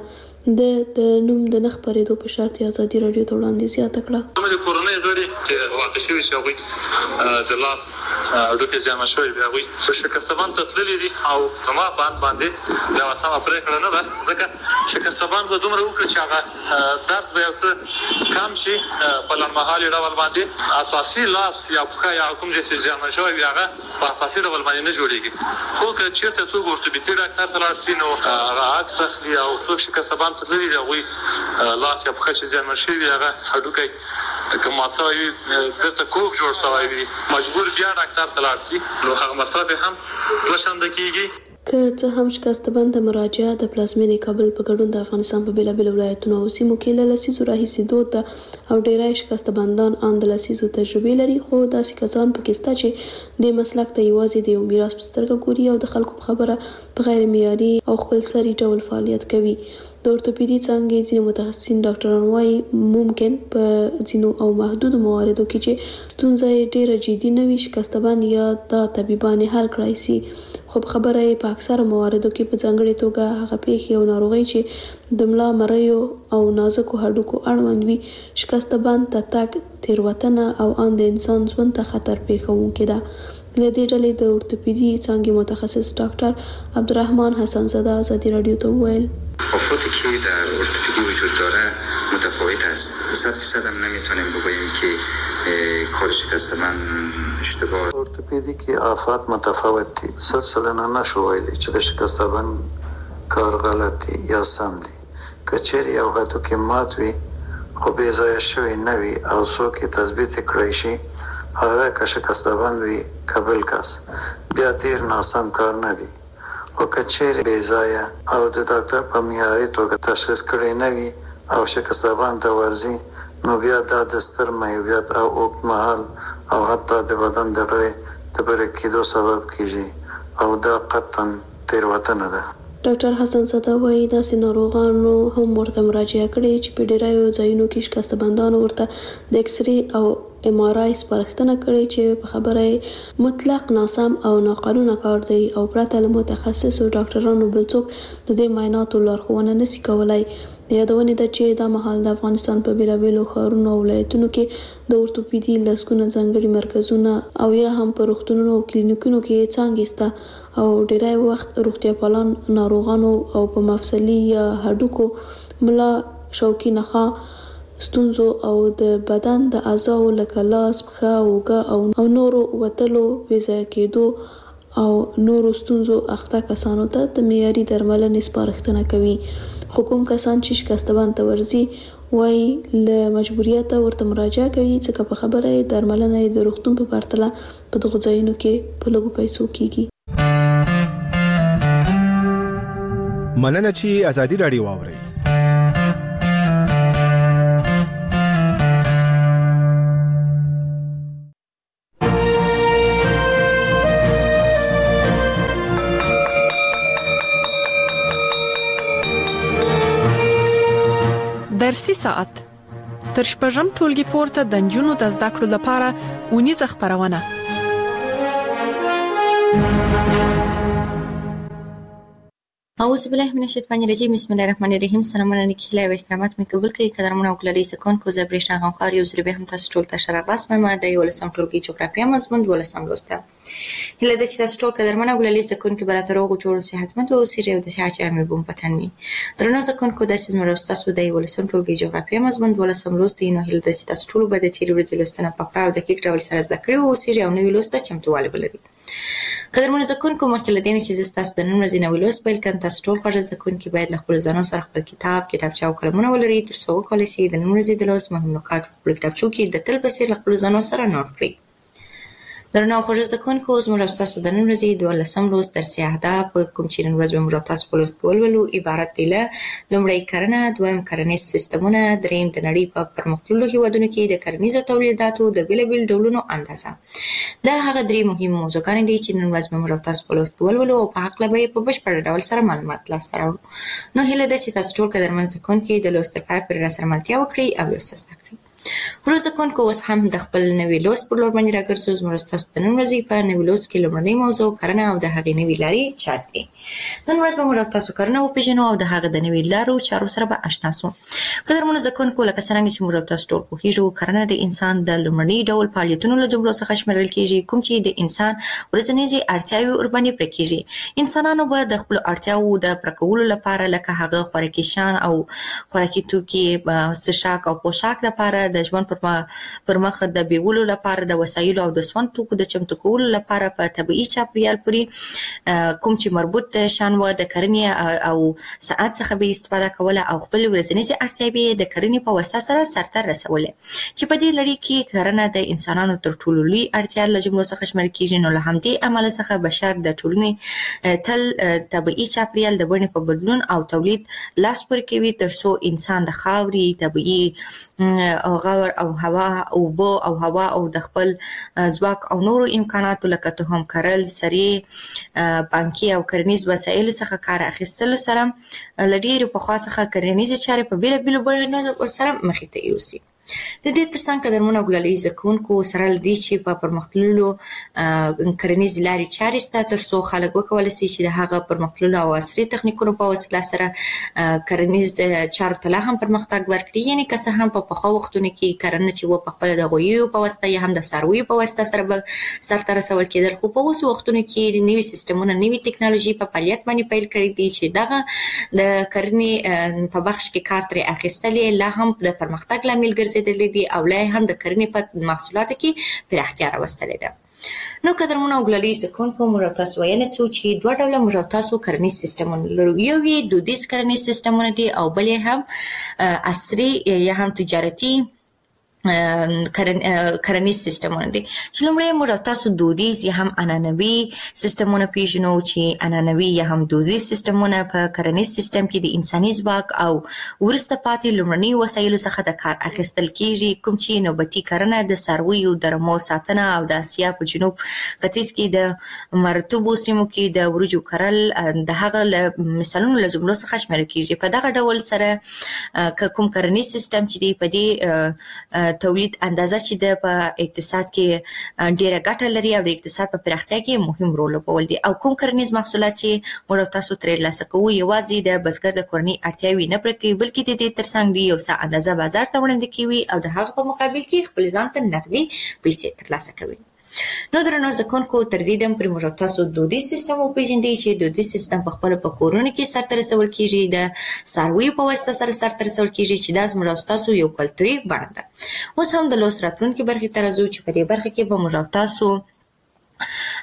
د نوم د نه خپرېدو په شرط یې ازادي راډیو ته وړاندې زیاته کړه. زموږ د کورنۍ غړي چې واقع شوي چې هغوی د لاس هډوکي زیانمن شوي وي، هغوی په شکستبند ته تللي دي او زما په اند باندې دا سمه پرېکړه نه ده، ځکه شکستبند به دومره وکړي چې هغه درد به یو څه کم شي په لنډمهالي ډول باندې. اساسي لاس یا پښه یا کوم ځای چې زیانمن شوی وي هغه په اساسي ډول باندې نه جوړېږي. خو که چېرته څوک ورتوبیتي ډاکټر ته لاړ شي نو هغه عکس اخلي او څوک شکستبند تللي دي هغوی لاس یا پښه چې زیانمن شوي وي هغه هډوکی که مات شوی وي بېرته کوږ جوړ شوی وي مجبور بیا ډاکټر ته لاړ شي، نو هغه مصرف یې هم دوه شانده کېږي. که څه هم شکستبند ته مراجعه د پلازمېنې کابل په ګډون د افغانستان په بېلابېلو ولایتونو او سیمو کې له لسیزو راهیسې دود ده او ډېری شکستبندان ان د لسیزو تجربې لري، خو داسې کسان پکې شته چې دې مسلک ته یوازې د یو میراث په سترګه ګوري او د خلکو په خبره په غیر معیاري او خپلسري ډول فعالیت کوي. د اورتوپیدي څانګې ځینې متخصصین ډاکټران وایي ممکن په ځینو او محدودو مواردو کې چې ستونزه یې ډېره جدي نه وي شکستبند یا دا طبيبان یې حل کړای شي، خو په خبره یې په اکثره مواردو کې په ځانګړې توګه هغه پیښې او ناروغۍ چې د ملا مریو او نازکو هډوکو اړوند وي شکستبند ته تګ تېروتنه او ان د انسان ژوند ته خطر پېښوونکې ده. له دې ډلې د اورتوپیدي څانګې متخصص ډاکټر عبدالرحمن حسن زاده ازادي راډیو ته وویل افاتی که در ارتوپدی وجود داره متفاوت است. 100% هم نمیتونیم بگوییم که کار شکستبند اشتباه. ارتوپدی که آفات متفاوت دي، سلسله نشو ویلی چې د شکستبند کار غلط دی یا سم دی. که چیرې یو هډوکی مات وي خو بې ځایه شوی نه وي او څوک یې تثبیت کړی شي، هغه که شکستبند وي که بل کس بیا ډېر ناسم کار نه دی. خو که چیرې بې ځایه او د ډاکټر په معیاري توګه تشخیص کړی نه وي او شکستبند ته ورځي، نو بیا دا د ستر معیوبیت او اوږدمهال او حتی د بدن د غړي د پرې کېدو سبب کېږي او دا قطعا تېروتنه ده. ډاکټر حسن زاده وایي داسې ناروغانو هم ورته مراجعه کړې چې په ډېرو ځایونو کې شکستبندانو ورته د اکسرې او ام آر آی سپارښتنه کړې چې په خبره مطلق ناسم او ناقانونه کار دی او پرته له متخصصو ډاکټرانو بل څوک د دې معایناتو لارښوونه نشي کولای. د یادونې ده چې دا مهال د افغانستان په بېلابېلو ښارونو او ولایتونو کې د اورتوپیدي لسګونه ځانګړي مرکزونه او یا هم په روغتونونو او کلینیکونو کې څانګې شته او ډېری وخت روغتیاپالان ناروغانو او په مفصلي یا هډوکو ملا شوکي نخا ستونزو او د بدن د اعضاو لکه لاس، پښه، اوږه او نورو وتلو، بې ځایه کېدو او نورو ستونزو اخته کسانو ته د معیاري درملنې سپارښتنه کوي. حکوم کسان چې شکستبان ته ورځي وای له مجبوریت ورته مراجعه کوي ځکه په خبره درملنه د روغتون په پرتله په دغه ځایونو کې په لږو پیسو کیږي. مننه چې ازادي رادیو واوري. درسي ساعت تر شپږم ټولګي پورته د نجونو د زده کړو لپاره ونیزه خبرونه. اعوذ بالله من الشیطان الرجیم. بسم الله الرحمن الرحیم. سلام علیکم و احترامات مې قبول کړئ قدرمن او کلالي سکون کو زبرشنا غوخار یو زری به هم تاسو ټول ته شرف رسمه ما د یو لسم ټولګي جغرافیه مضمون ولسم لوسته. هله د چې تاسو ټول قدرمن او کلالي سکون کې برات روغ او جوړ صحتمند او سیری او د صحت عامه بوم پتنوي. درنو سکون کو د سیس مرسته سو د یو لسم ټولګي جغرافیه مضمون ولسم لوسته نو هله د چې تاسو ټول به د تیری ورځ لوستنه په پراو د کیک ډول سره زده کړو او سیری او نو لوسته چمتواله بلدي. قدرمن زکون کو مخکې لدین چې تاسو د نن ورځې نو لوست پیل کړئ تاسو ټول خو زکون کې باید له خپل ځانو سره خپل کتابچه او قلمونه ولرئ تر څو کولای شئ د نن ورځې د لوست مهم نقاط په کتابچو کې د تل په څیر خپل ځانو سره نوٹ کړئ. درنو خو زکون کو زموږ تاسو د نن ورځې د لسم لوست درسي اهداف کوم چې نن ورځ به موږ تاسو په لوست کولو عبارت دي له لومړی کرنه، دویم کرنیز سیستمونه، دریم د نړۍ په پرمختللو هیوادونو کې د کرنیزو تولیداتو د بیلابیل ډولونو اندازه. دا هغه درې مهم موضوعګانې دي چې نن ورځ به موږ تاسو په لوست کولو او په حق لبه په بشپړ ډول سره معلومات لاسته راوړو. نو هیله ده چې تاسو ټول قدرمن زکون کې د لوست لپاره پر راسره ملتیا وکړئ او یو څه زده کړئ. وروسته کوم اوس هم د خپل نوې لوست پر لور باندې راګرځو. زموږ تاسو د نن ورځې په نوې لوست کې لومړنۍ موضوع کرنه او د هغې نوې لارې چارې دي. نن ورځ به موږ تاسو کرنه وپېژنو او د هغې د نوې لارو چارو سره به اشنا سو. قدرمنو زده کوونکو لکه څرنګه چې موږ تاسو ټول پوهېږو کرنه د انسان د لومړني ډول فعالیتونو له جملو څخه شمیرل کېږي کوم چې د انسان ورځنیزې اړتیاوې ورباندې پوره کېږي. انسانانو به د خپلو اړتیاوو د پوره کولو لپاره لکه هغه خوراکي شیان او خوراکي توکي، څښاک او پوشاک لپاره د ژوند پر مخ د بیولو لپاره د وسایلو او د سون توکو د چمتو کولو لپاره په طبيعي چاپیریال پورې کوم چې مربوط شان و د کرنې او صنعت څخه به استفاده کوله او خپل ورځنیزې اړتیاوې د کرنې په واسطه سره سرته رسولې چې په دې لړۍ کې کرنه د انسانانو تر ټولو لوی اړتیا له جملو څخه شمېرل کېږي. نو له همدې امله څخه بشر د ټولنې تل طبيعي چاپیریال د بڼې په بدلون او تولید لاس پورې کوي تر څو انسان د خاورې طبيعي غور او هوا اوبه او هوا او د خپل ځواک او نورو امکاناتو لکه تخم کرل، سرې، بانکي او کرنیز وسایل څخه کار اخیستل سره له ډېرو پخوا څخه کرنیزې چارې په بیلابیلو بڼو سره مخې ته یوسي. د دې ترڅنګ قدرمنو ګلالي زکونکو سره لدی چې په پرمختللو کرنیز لارې چارې ستا تر څو خلک وکولای شي چې د هغه پرمختللو او عصري تخنیکونو په وسیله سره کرنیز چارو ته لا هم پرمختګ ورکړي. یعنې که څه هم په پخوا وختونو کې کرنه چې و په خپله د غویو په واسطه یا هم د څارویو په واسطه سره به سرته رسول کېدل، خو په اوس وختونو کې نوي سیستمونه نوي ټکنالوژي په فعالیت باندې پیل کړي دي چې دغه د کرنې په بخش کې کار ترې اخیستل لا هم د پرمختګ لامل ګرځي دي او لا هم د کرنې په محصولاتو کې پراختیا راوستلې ده. نو قدرمنو ګلالي زکونکو موږ تاسو ویل سو چې دوه ډوله موږ تاسو کرنیز سیستمونه لرو. یو یې دودیز کرنیز سیستمونه دي او بل یې هم عصري یا هم تجارتي کرنیز سیستمونه دي. چې لومړی موږ تاسو دودیز یا هم عنعنوي سیستمونه پیژنو چې عنعنوي یا هم دودیز سیستمونه په کرنیز سیستم کې د انساني ځواک او وروسته پاتې لومړني وسایلو څخه د کار اخیستل کېږي کوم چې نوبتي کرنه د څارویو د رمو ساتنه او د اسیا په جنوب ختیځ کې د مرطوبو سیمو کې د وریجو کرل د هغه مثالونو له جملو څخه شمیرل کېږي. په دغه ډول سره کوم کرنیز سیستم چې دی په دې تولید اندازه چې د په اقتصاد کې ډیره ګټه لري او د اقتصاد په پراختیا کې مهم رول لوبول دي. او کوم کرنیز محصولات چې موږ تاسو ترلاسه کوو یوازې د بزګر د کورنۍ اړتیاوې نه پوره کوي بلکې د دې ترڅنګ یو څه اندازه بازار ته وړاندې کوي او د هغه په مقابل کې خپل ځان ته نقدي پیسې ترلاسه کوي. نو درنو زکونکو تر دې دم پر موږ تاسو دودیز سیستم وپېژندئ چې دودیز سیستم په خپل په کورونو کې سرته رسول کېږي د څارویو په واسطه سره سرته رسول کېږي چې دا زموږ تاسو یو کلتوري بڼه ده. اوس هم د لوست راتلونکي برخې ته راځو چې په دې برخه کې به موږ تاسو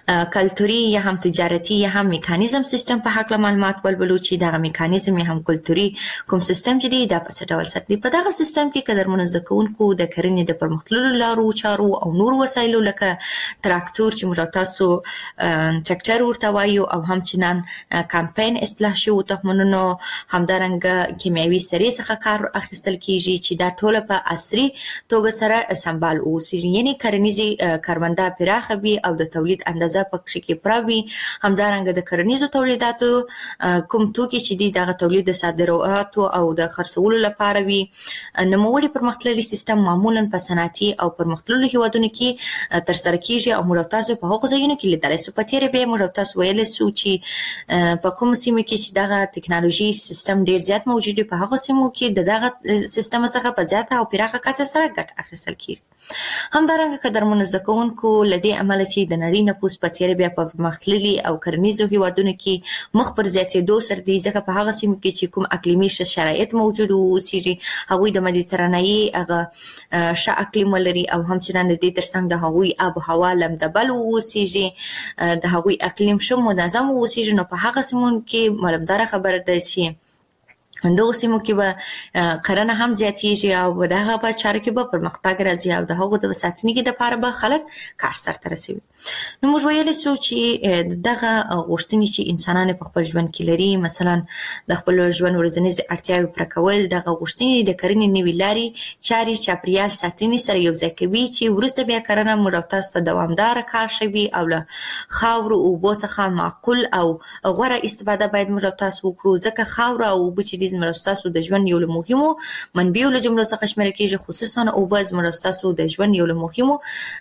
کلتوري یا هم تجارتي یا هم میکانیزم سیستم په حق معلومات ولولو چې دا میکانیزم یا هم کلتوري کوم سیستم چې دی دا په څه ډول ساتي. په دغه سیستم کې قدرمنو زده کوونکو د کرنې د پرمختللو لارو چارو او نور وسایلو لکه تراکتور چې موږ تاسو ټریکټر ورته وایو او همچنان کمپاین اصلاح شوو تخمونو همدارنګه کیمیاوي سرې څخه کار اخیستل کیږي چې دا ټول په عصري توګه سره سمبال اوسي، یعنی کرنیزي کارمنده پراخه وي او د تولید اندازه پکې کې پراوي. همدارنګه د کرنیزو تولیداتو کوم توکي چې دي دغه تولید د صادراتو او د خرڅولو لپاره وي. نوموړي پرمختللي سیستم معمولا په صنعتي او پرمختللو هیوادونو کې ترسره کیږي او موږ تاسو په هغو ځایونو کې لیدلی سو. په تېره بیا موږ تاسو ویلی سو چې په کومو سیمو کې چې دغه ټکنالوژي سیستم ډېر زیات موجود دی، په هغو سیمو کې د دغه سیستم څخه په زیاته او پراخه کچه سره ګټه اخیستل کیږي. همدارنګه قدرمنو زده کوونکو له دې امله چې د نړۍ نفوس په تېره بیا په پرمختللي او کرنیزو هیوادونو کې مخ پر زیاتېدو سره دی، ځکه په هغه سیمو کې چې کوم اقلیمي شرایط موجود اوسېږي هغوی د مدیترانهیي هغه ښه اقلیم ولري او همچنان د دې ترڅنګ د هغوی آب و هوا لمدبل اوسېږي، د هغوی اقلیم ښه منظم اوسېږي. نو په هغه سیمو کې معلومداره خبره ده چې دغه سیمو کې به کرنه هم زیاتېږي او دغه په چارو کې به پرمختګ راځي او د هغو د ساتنې لپاره به خلک کار سرته رسوي. نو موږ ویلی سو چې دغه غوښتنې چې انسانان په خپل ژوند کې لري، مثلا د خپل ژوند ورځنیزې اړتیاوې پوره کول، دغه غوښتنې د کرنې نوې لارې چارې چاپریال ساتنې سره یو ځای کوي چې وروسته بیا کرنه موږ تاسو ته دوامداره کار شوي او له خاورو اوبو څخه معقول او غوره استفاده باید موږ تاسو وکړو، ځکه خاوره او اوبه چې دي زموږ تاسو د ژوند یو له مهمو منبعو له جملو څخه شمیرل کېږي، خصوصا اوبه زموږ تاسو د ژوند یو له مهمو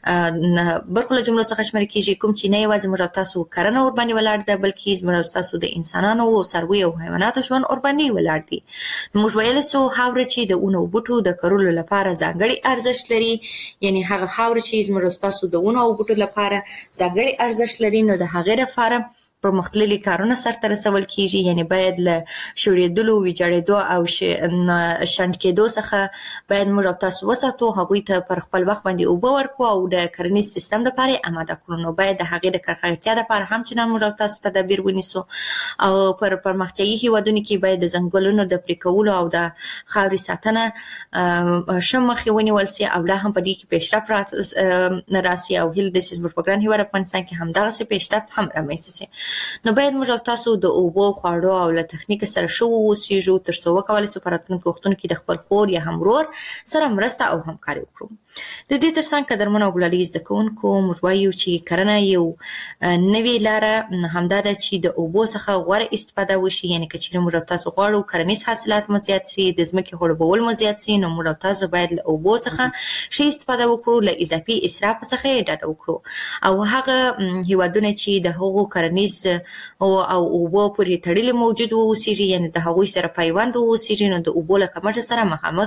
برخو له جملو څخه شمیرل کېږي، کوم چې نه یوازې موږ تاسو کرنه ورباندې ولاړ ده بلکې زموږ تاسو د انسانانو او څارویو او حیواناتو ژوند ورباندې ولاړ دي. موږ ویلی سو خاوره چې د اونو او بوټو د کرلو لپاره ځانګړی ارزښت لري، یعنی هغه خاوره چې زموږ تاسو د اونو او بوټو لپاره ځانګړی ارزښت لري، نو د هغې لپاره پرمختللي کارونه سرته رسول کیږي، یعنی باید له شوړېدلو، ویجاړېدو او شنډ کېدو څخه باید موږ تاسو وساتو، هغوی ته پر خپل وخت باندې اوبه ورکړو او د کرنیز سیستم لپاره آماده کړو. نو باید د هغې د ککړتیا لپاره هم چې موږ تاسو تدابیر ونیسو او پر پرمختیایي هیوادونو کې باید د ځنګلونو د پرې کولو او د خاورې ساتنه ښه مخې ونیول سي او لا هم په دې کې پیشرفت راسي او هیله ده چې زموږ په ګران هیواد افغانستان کې همدغسې پیشرفت هم رامنځته سي. نو باید موږ تاسو د اوبو، خواړو او له تخنیک سره ښه واوسېږو تر څو وکولی سو په راتلونکو وختونو کې د خپل خور یا هم ورور سره مرسته او همکاري وکړو. د دې ترڅنګ قدرمنو او ګلالي زده کوونکو موږ وایو چې کرنه یو نوې لاره همدا ده چې د اوبو څخه غوره استفاده وشي، یعنې که چېرې موږ تاسو غواړو کرنیز حاصلات مو زیات سي، د ځمکې خړوبول مو زیات سي، نو موږ تاسو باید له اوبو څخه ښه استفاده وکړو، له اضافي اسراف څخه یې ډډه وکړو او هغه هیوادونه چې د هغو کرنیز او اوبو پورې تړلي موجود واوسېږي، یعنې د هغوی سره پیوند واوسېږي، نو د اوبو له کمښت سره مخامخ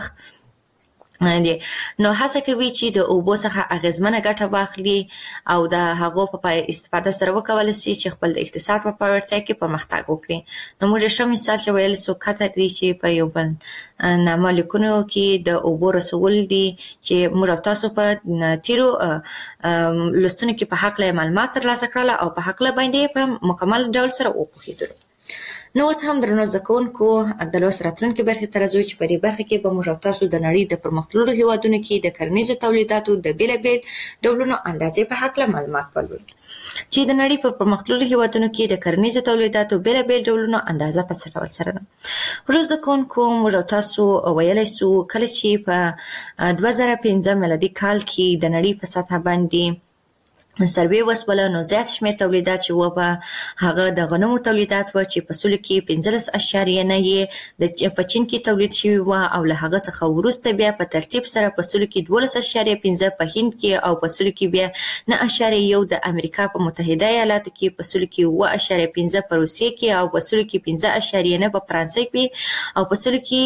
نو هڅه کوي چې د اوبو څخه اغیزمنه ګټه واخلي او د هغو په استفاده سره وکولی سي چې خپل د اقتصاد په پیاوړتیا کې پرمختګ وکړي. نو موږ ښه مثال چې ویلی سو قطر دی چې په یو بل نامه لیکونو کې د اوبو رسول دي چې موږ تاسو په تیرو لوستونو کې په هکله معلومات ترلاسه کړل او په هکله باندې په مکمل ډول سره وپوهېدلو. نو اوس هم درنو زده کوونکو د لوست راتلونکې برخې ته راځو چې په دې برخه کې به موږ تاسو د نړۍ د پرمختللو هیوادونو کې د کرنیزو تولیداتو د بېلابېل ډولونو اندازې په هکله معلومات ولولو چې د نړۍ په پرمختللو هیوادونو کې د کرنیزو تولیداتو بېلابېل ډولونو اندازه په څه ډول سره ده. ورو زده کوونکو موږ تاسو ویلی سو کله چې په 2015 میلادي کال کې د نړۍ په سطحه باندې سروې وسوله، نو زیات شمېر تولیدات چې وه په هغه د غنمو تولیدات وه چې په سلو کې 15.9 په چین کې تولید شوي وه او له هغه څخه وروسته بیا په ترتیب سره په سلو کې 12.5 په هند کې او په سلو کې بیا 9.1 د امریکا په متحده ایالاتو کې، په سلو کې 7.5 په روسیې کې او په سلو کې 5.9 په فرانسې کې او په سلو کې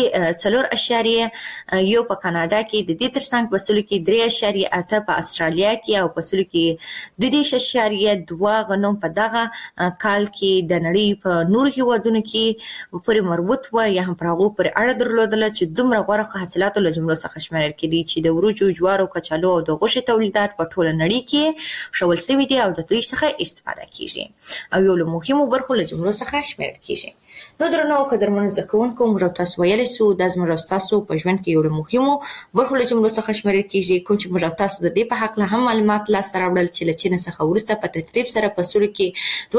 4.1 په کاناډا کې، د دې ترڅنګ په سلو کې 3.8 په استرالیا کې او په سلو کې 2.2 غنم په دغه کال کې د نړۍ په نور هیوادونو کې پورې مربوط و یا هم پر هغو پورې اړه درلودله چې دومره غوره حاصلاتو له جملو څخه شمیرل کېدي چې د وریجو، جوارو، کچالو او د غوښې تولیدات په ټوله نړۍ کې ښوول شوي دي او د دوی څخه استفاده کیږي او یو له مهمو برخو له جملو څخه شمیرل کیږي. نو درنو قدرمنو زده کوونکو، موږ تاسو ویلی سو دا زموږ او ستاسو په ژوند کې یو له مهمو برخو له جملو څخه شمیرل کیږي، کوم چې موږ تاسو د دې په هکله هم معلومات لاسته راوړل چې له چین څخه وروسته په ترتیب سره په سوریو کې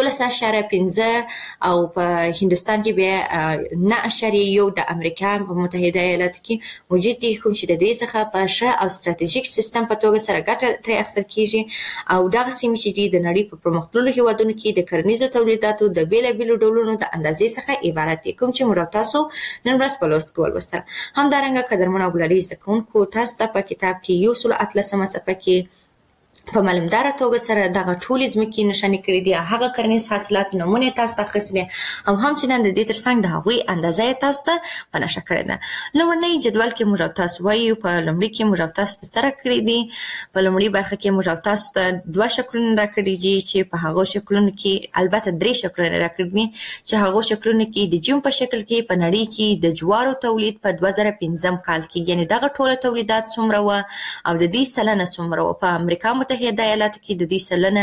12.5 او په هندوستان کې بیا 9.1 د امریکا په متحده ایالاتو کې موجود دي، کوم چې د دې څخه په ښه او ستراتیژیک سیستم په توګه سره ګټه ترې اخیستل کیږي او دغه سیمې چې دي د نړۍ په پرمختللو هیوادونو کې د کرنیزو تولیداتو د بیلابیلو ډولونو د اندازې څخه عبارت دي، کوم چې موږ تاسو نن ورځ په لوست کې ولوستل. همدارنګه قدرمنو او ګلالي زده کوونکو، تاسو ته په کتاب کې 113 صفحه کې په معلومداره توګه سره دغه ټولې ځمکې نښانې کړي دي، هغه کرنیز حاصلات نمونې تاسو ته اخیستې او همچنان د دې ترڅنګ د هغوی اندازه یې تاسو ته په نښه کړې ده. لومړنی جدول کې موږ تاسو وایو په لومړي کې موږ تاسو ته څه راکړي دي. په لومړي برخه کې موږ تاسو ته 2 شکلونه راکړي دي چې په هغو شکلونو کې البته 3 شکلونه راکړي دي چې هغو شکلونو کې د جون په شکل کې په نړۍ کې د جوارو تولید په 2015 کال کې یعنی دغه ټوله تولیدات څومره و او د دې سلنه څومره و. په امریکا متحده ایالاتو کې د دې سلنه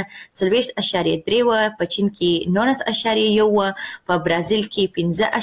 40.3 و، په چین کې 19.1 و، په برازیل کې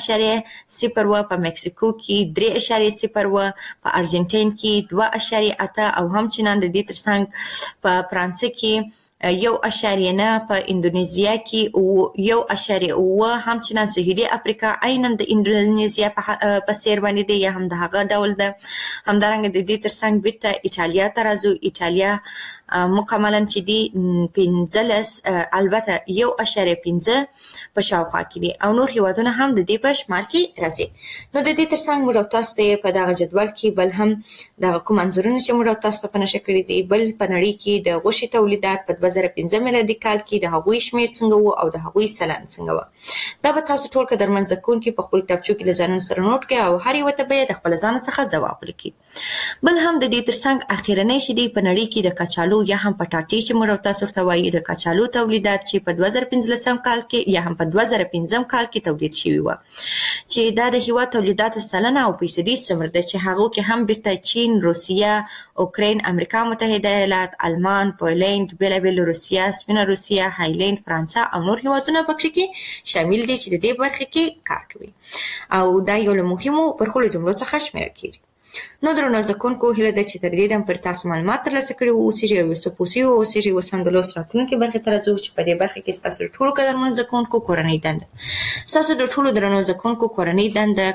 15.0 و، په مکسیکو کې 3.0 و، په ارجنټاین کې 2.8 او همچنان د دې ترڅنګ په فرانسه کې 1.9، په اندونیزیا کې 1.9، همچنان سویلي افریقا عیناً د اندونیزیا په څیر باندې دی یا هم د هغه ډول ده. همدارنګه د دې ترڅنګ بیرته ایټالیا ته راځو. ایټالیا مکملا چې دی 15 البته 1.5 په شاوخوا کې دي او نور هیوادونه هم د دې په شمار کې راځي. نو د دې ترڅنګ موږ تاسو ته په دغه جدول کې بل هم دغه کوم انځورونه چې موږ تاسو ته په نښه کړي دي، بل په نړۍ کې د غوښې تولیدات په 2015 میلادي کال کې د هغوی شمیر څنګه و او د هغوی سلنه څنګه و. دا به تاسو ټول قدرمن زده کوونکي په خپل کتابچو کې له ځانونو سره نوټ کړئ او هر یوه ته به د خپل ځان څخه ځواب ولیکئ. بل هم د دې ترڅنګ اخیرنی چې دی په نړۍ کې د کچالو یا هم پټاټې چې موږ تاسو ته وایي د کچالو تولیدات چې په 2015 کال کې یا هم په 2015 کال کې تولید شوي و، چې دا د هیواد تولیداتو سلنه او فیصدي څومره ده چې هغو کې هم بیرته چین، روسیه، اوکراین، امریکا متحده ایالات، آلمان، پولند، بیلابیل روسیه، سپینه روسیه، هایلند، فرانسه او نور هیوادونه پکې کې شامل دي چې د دې برخه کې کار کوي او دا یو له مهمو برخو له جملو څخه شمیرل کیږي. نو درنو زده کوونکو، هیله ده چې تر دې دم پر تاسو معلومات ترلاسه کړي واوسئ او څه پوه واوسئ. اوس هم د لوست راتلونکي برخې ته راځو چې په دې برخه کې ستاسو ټولو قدرمنو زده کوونکو کورنۍ دنده ستاسو د ټولو درنو زده کوونکو کورنۍ دنده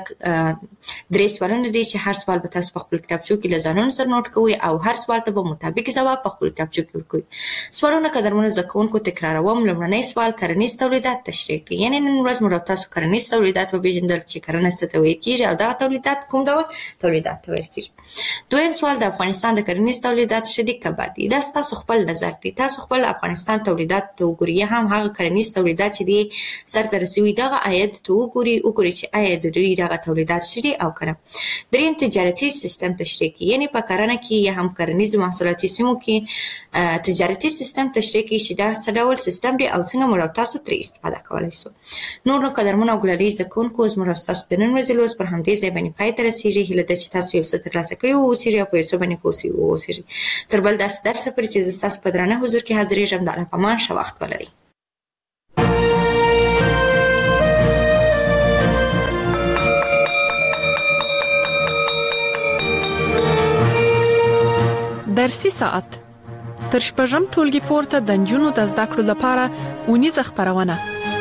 3 سوالونه دي چې هر سوال به تاسو په خپل کتابچو کې له ځانونو سره نوټ کوئ او هر سوال ته به مطابق ځواب په خپل کتابچو کې ورکوئ. سوالونه قدرمنو زده کوونکو تکراروم. لومړنی سوال کرنیز تولیدات تشریح کړئ، یعنی نن ورځ موږ تاسو کرنیز تولیدات وپېژندل چې کرنه څه ته ویل کېږي او دغه تولیدات کوم ډول تولیدات ته ویل کېږي. دویم سوال د افغانستان د کرنیز تولیدات شدید کبا دي. دا تاسو خپل نظر دی، تاسو خپل افغانستان تولیدات ته وګورئ، هم هغه کرنیز تولیدات چې دي سرته رسوي دغه عاید ته وګورئ چې آیا د دوی دغه تولیدات شدي او کنه. دریم تجارتي سیستم تشریح کړئ، یعنی په کرنه کې یا هم کرنیزو محصولاتي سیمو کې تجارتي سیستم تشریح کړئ چې دا څه ډول سیستم دی او څنګه موږ تاسو ترې استفاده کولی شو. نور نو قدرمنو او ګلالي زده کوونکو، زموږ تاسو د نن ورځې لوست پر همدې ځای باندې پای ته رسېږي. هیله ده چې تاسو یو څه ترلاسه کړي واوسئ او په یو څه باندې پوه واوسئ. تر بل داسې درسه پورې چې زه ستاسو په درانه حضور کې حاضرېږم، د الله په امان ښه وخت ولرئ. درسي ساعت تر شپږم ټولګي پورته د نجونو د زده کړو لپاره اونیزه خپرونه.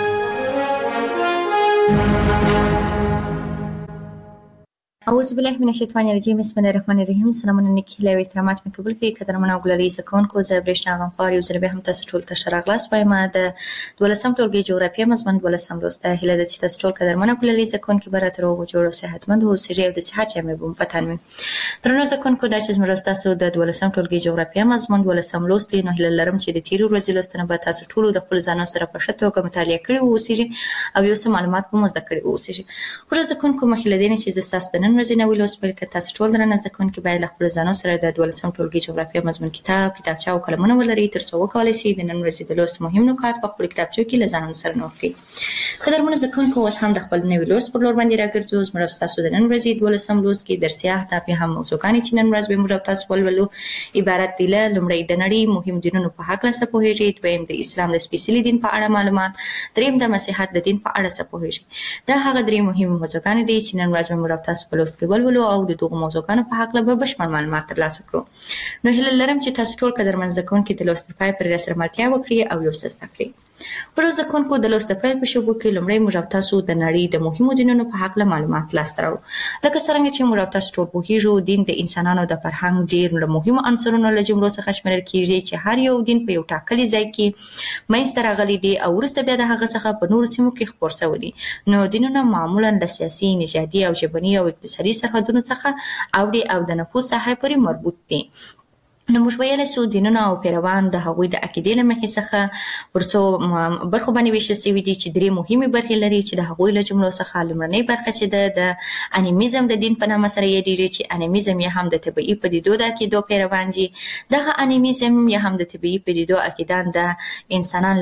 اعوذ بالله من الشیطان الرجیم. بسم الله الرحمن الرحیم. سلامونه نیکی هیله او احترامات مې قبول کړئ. قدرمن او ګلالي زده کوونکو، زه برېښنا غمخوار یو ځل بیا هم تاسو ټول ته ښه راغلاست وایم. د 12م ټولګي جغرافیه مضمون 12م لوست ده. هیله ده چې تاسو ټول قدرمن او ګلالي زده کوونکي به راته روغ جوړ او صحتمند اوسئ او د صحت جامې به مو په تن وي. درنو زده کوونکو، دا چې زموږ ستاسو د 12م ټولګي جغرافیه مضمون 12م لوست دی، نو هیله لرم چې د تیرو ورځې لوستونه به تاسو ټول د خپل ځانونو سره په ښه توګه مطالعه کړي اوسئ او یو څه معلومات به مو زده کړي اوسئ. خو زده کوونکو، مخکې له دې نه چې زه ستاسو د نن ورځې نوې لوست پیل کړ. تاسو ټول درنه زده کوونکي باید له خپلو ځانو سره د 12 ټولګي جغرافیه مضمون کتابچه او قلمونه ولرئ تر څو وکولای شئ د نن ورځې د لوست مهم نکات په خپلو کتابچو کې له ځانونو سره نوٹ کړئ. قدرمنو زده کوونکو، اوس هم د خپل نوي لوست پر لور باندې راګرځو. زموږ ستاسو د نن ورځې 12 لوست کې درسي اهداف هم موضوعګانې چې نن ورځ به موږ تاسو ولولو عبارت دي له لومړی د نړۍ مهم دینونو په هکله څه پوهیږئ، دویم د اسلام د سپېڅلي دین په اړه معلومات، دریم د مسیحیت د دین په اړه څه پوهیږئ. دا هغه درې مهم موضوعګانې دي چې نن ورځ به موږ تاسو په لوست کې ولولو او د دغو موضوعګانو په هکله به بشپړ معلومات ترلاسه کړو. نو هیله لرم چې تاسو ټول قدرمن زده کوونکي د لوست پای پر راسره ملتیا وکړي او یو څه زده کړئ. ورځ د کوونکو د لوست پیل په شوبو کې لومړی موږ تاسو د نړۍ د مهمو دینونو په هکله معلومات لاسته راوړو. لکه څرنګه چې موږ تاسو ټول پوهیږو، دین د انسانانو د فرهنګ ډېر له مهمو عنصرونو له جملو څخه شمیرل کیږي چې هر یو دین په یو ټاکلي ځای کې منځته راغلی دی او وروسته بیا د هغه څخه په نورو سیمو کې خپور شوی دی. نو دینونه معمولا له سیاسي، نژادي او ژبني او اقتصادي سرحدونو څخه اوړي او د نفوذ ساحې پورې مربوط دي. نو موږ ویلی شو دینونه او پیروان د هغوی د عقیدې له مخې څخه پر څو برخو باندې ویشل شوي دي چې درې مهمې برخې لري چې د هغوی له جملو څخه لومړنۍ برخه چې ده د انیمیزم د دین په نامه سره یادېږي چې انیمیزم یا هم د طبیعي پدیدو د عقیدو پیروان دي. دغه انیمیزم یا هم د طبیعي پدیدو عقیدان د انسانان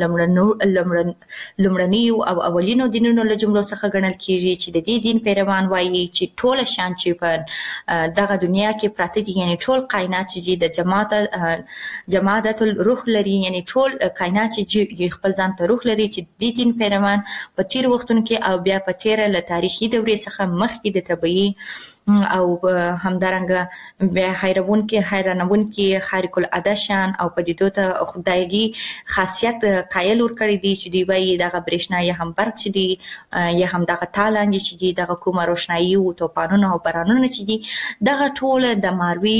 لومړنیو او اولینو دینونو له جملو څخه ګڼل کیږي چې د دې دین پیروان وایي چې ټوله شیان چې په دغه دنیا کې پراته دي، یعنی ټول کائنات چې د جماعت الروح لري، یعنی ټول کائنات چې خپل ځان ته روح لري، چې د دین پیروان په تیر وختونو کې او بیا په تیره له تاریخي دورې څخه مخکې د طبیعي او همدارنګه بیا حیرانونکي خارق العاده شیان او پدیدو ته خدایګي خاصیت قایل ورکړي دي چې دوی وایي دغه برېښنا یا هم برق چې دي یا هم دغه تالاندې چې دي، دغه کومه روښنایي او توپانونه او بارانونه چې دي، دغه ټول د ماروي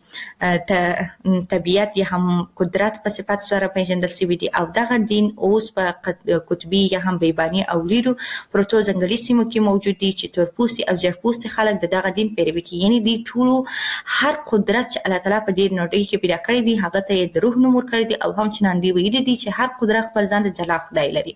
طبیعت یا هم قدرت په صفت سره پیژندل شوي دي. او دغه دین اوس په قطبي یا هم بیاباني او لیرو پروتو ځنګلي سیمو کې موجود دي چې تورپوستي او زیړپوستي خلک د دغه دین پیروي کوي. یعنی دی ټولو هر قدرت چې الله تعالی په دې نړۍ کې پیدا کړی دی هغه ته یې د روح نوم ورکړی دی او هم چنان دی ویلي دي چې هر قدرت خپل ځان د جلا خدای لري.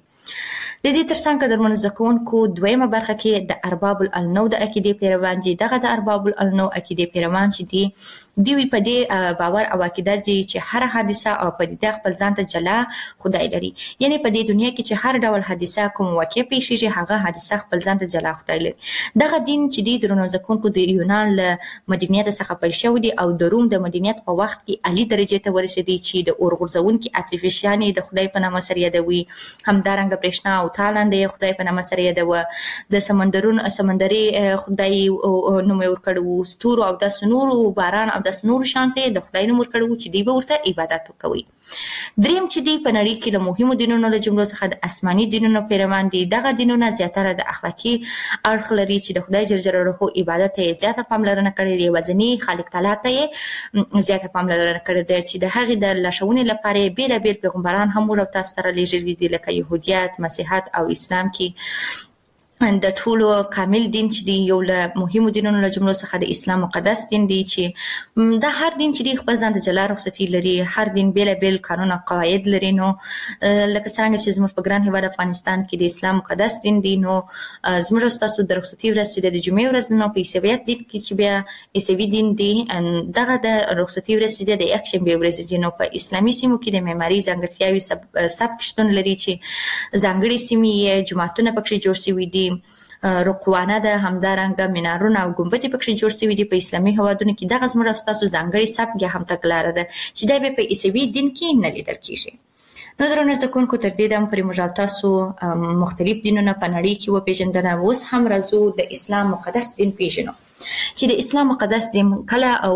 د دې ترڅنګ قدرمنو زده کوونکو دویمه برخه کې د ارباب العنو د عقیدې پیروان دي. دغه د ارباب العنو عقیدې پیروان چې دي دوی په دې باور او عقیده دي چې هر حادثه او پدیده خپل ځان ته جلا خدای لري. یعنی په دې دنیا کې چې هر ډول حادثه کوم واقع پیښیږي هغه حادثه خپل ځان ته جلا خدای لري. دغه دین چې دی درنو زده کوونکو د یونان له مدنیت څخه پیل شوی دی او د روم د مدنیت په وخت کې عالی درجې ته ورسېدی چې د اور غورځونکي عاطفیشیان د خدای په نامه سره یادوي، همدارنګه برېښنا او تالاندې خدای په نامه سره یادوه، د سمندري خدای نوم یې ورکړی، ستورو او داسې نورو، باران او داسې نورو شانتې د خدای نوم ورکړی چې دوی به ورته عبادت کوي. دریم چې دی په نړۍ کې له مهمو دینونو له جملو څخه د آسماني دینونو پیروان دي. دغه دینونه زیاتره د اخلاقي اړخ لري چې د خدای جل جلاله عبادت ته زیاته پاملرنه کړې ده، یوازینی خالق تعالی ته زیاته پاملرنه کړې ده چې د هغې د لارښوونې لپاره بېلابېل پیغمبران هم موږ تاسو ته رالېږلي دي، لکه یهودیت، مسیحیت او اسلام کې د ټولو کامل دین چې دی یو له مهمو دینونو له جملو څخه د اسلام مقدس دین دی چې دا هر دین چې دی خپل ځان ته جلا رخصتي لري، هر دین بېلابېل قانون او قواعد لري. نو لکه څرنګه چې زموږ په ګران هېواد افغانستان کې د اسلام مقدس دین دی، نو زموږ ستاسو د رخصتي ورځ چې د جمعې ورځ نو په عیسویت دین کې چې بیا عیسوي دین دی، دغه د رخصتي ورځ چې د یکشنبې ورځ دی. نو په اسلامي سیمو کې د معماري ځانګړتیاوې سبک شتون لري چې ځانګړي سیمې یې جوماتونه پکښې جوړ شوي دي، رقوانه ده، همدارنګه منارونه او ګمبدې پکښې جوړ شوي دي. په اسلامي هېوادونو کې دغه زموږ او ستاسو ځانګړی سبک یا هم تګلاره ده چې دا بیا په عیسوي دین کې نه لیدل کېږي. نو درنو زده کوونکو تر دې دم پورې موږ او تاسو مختلف دینونه په نړۍ کې وپېژندل. اوس هم راځو د اسلام مقدس دین پېژنو چې د اسلام مقدس دین کله او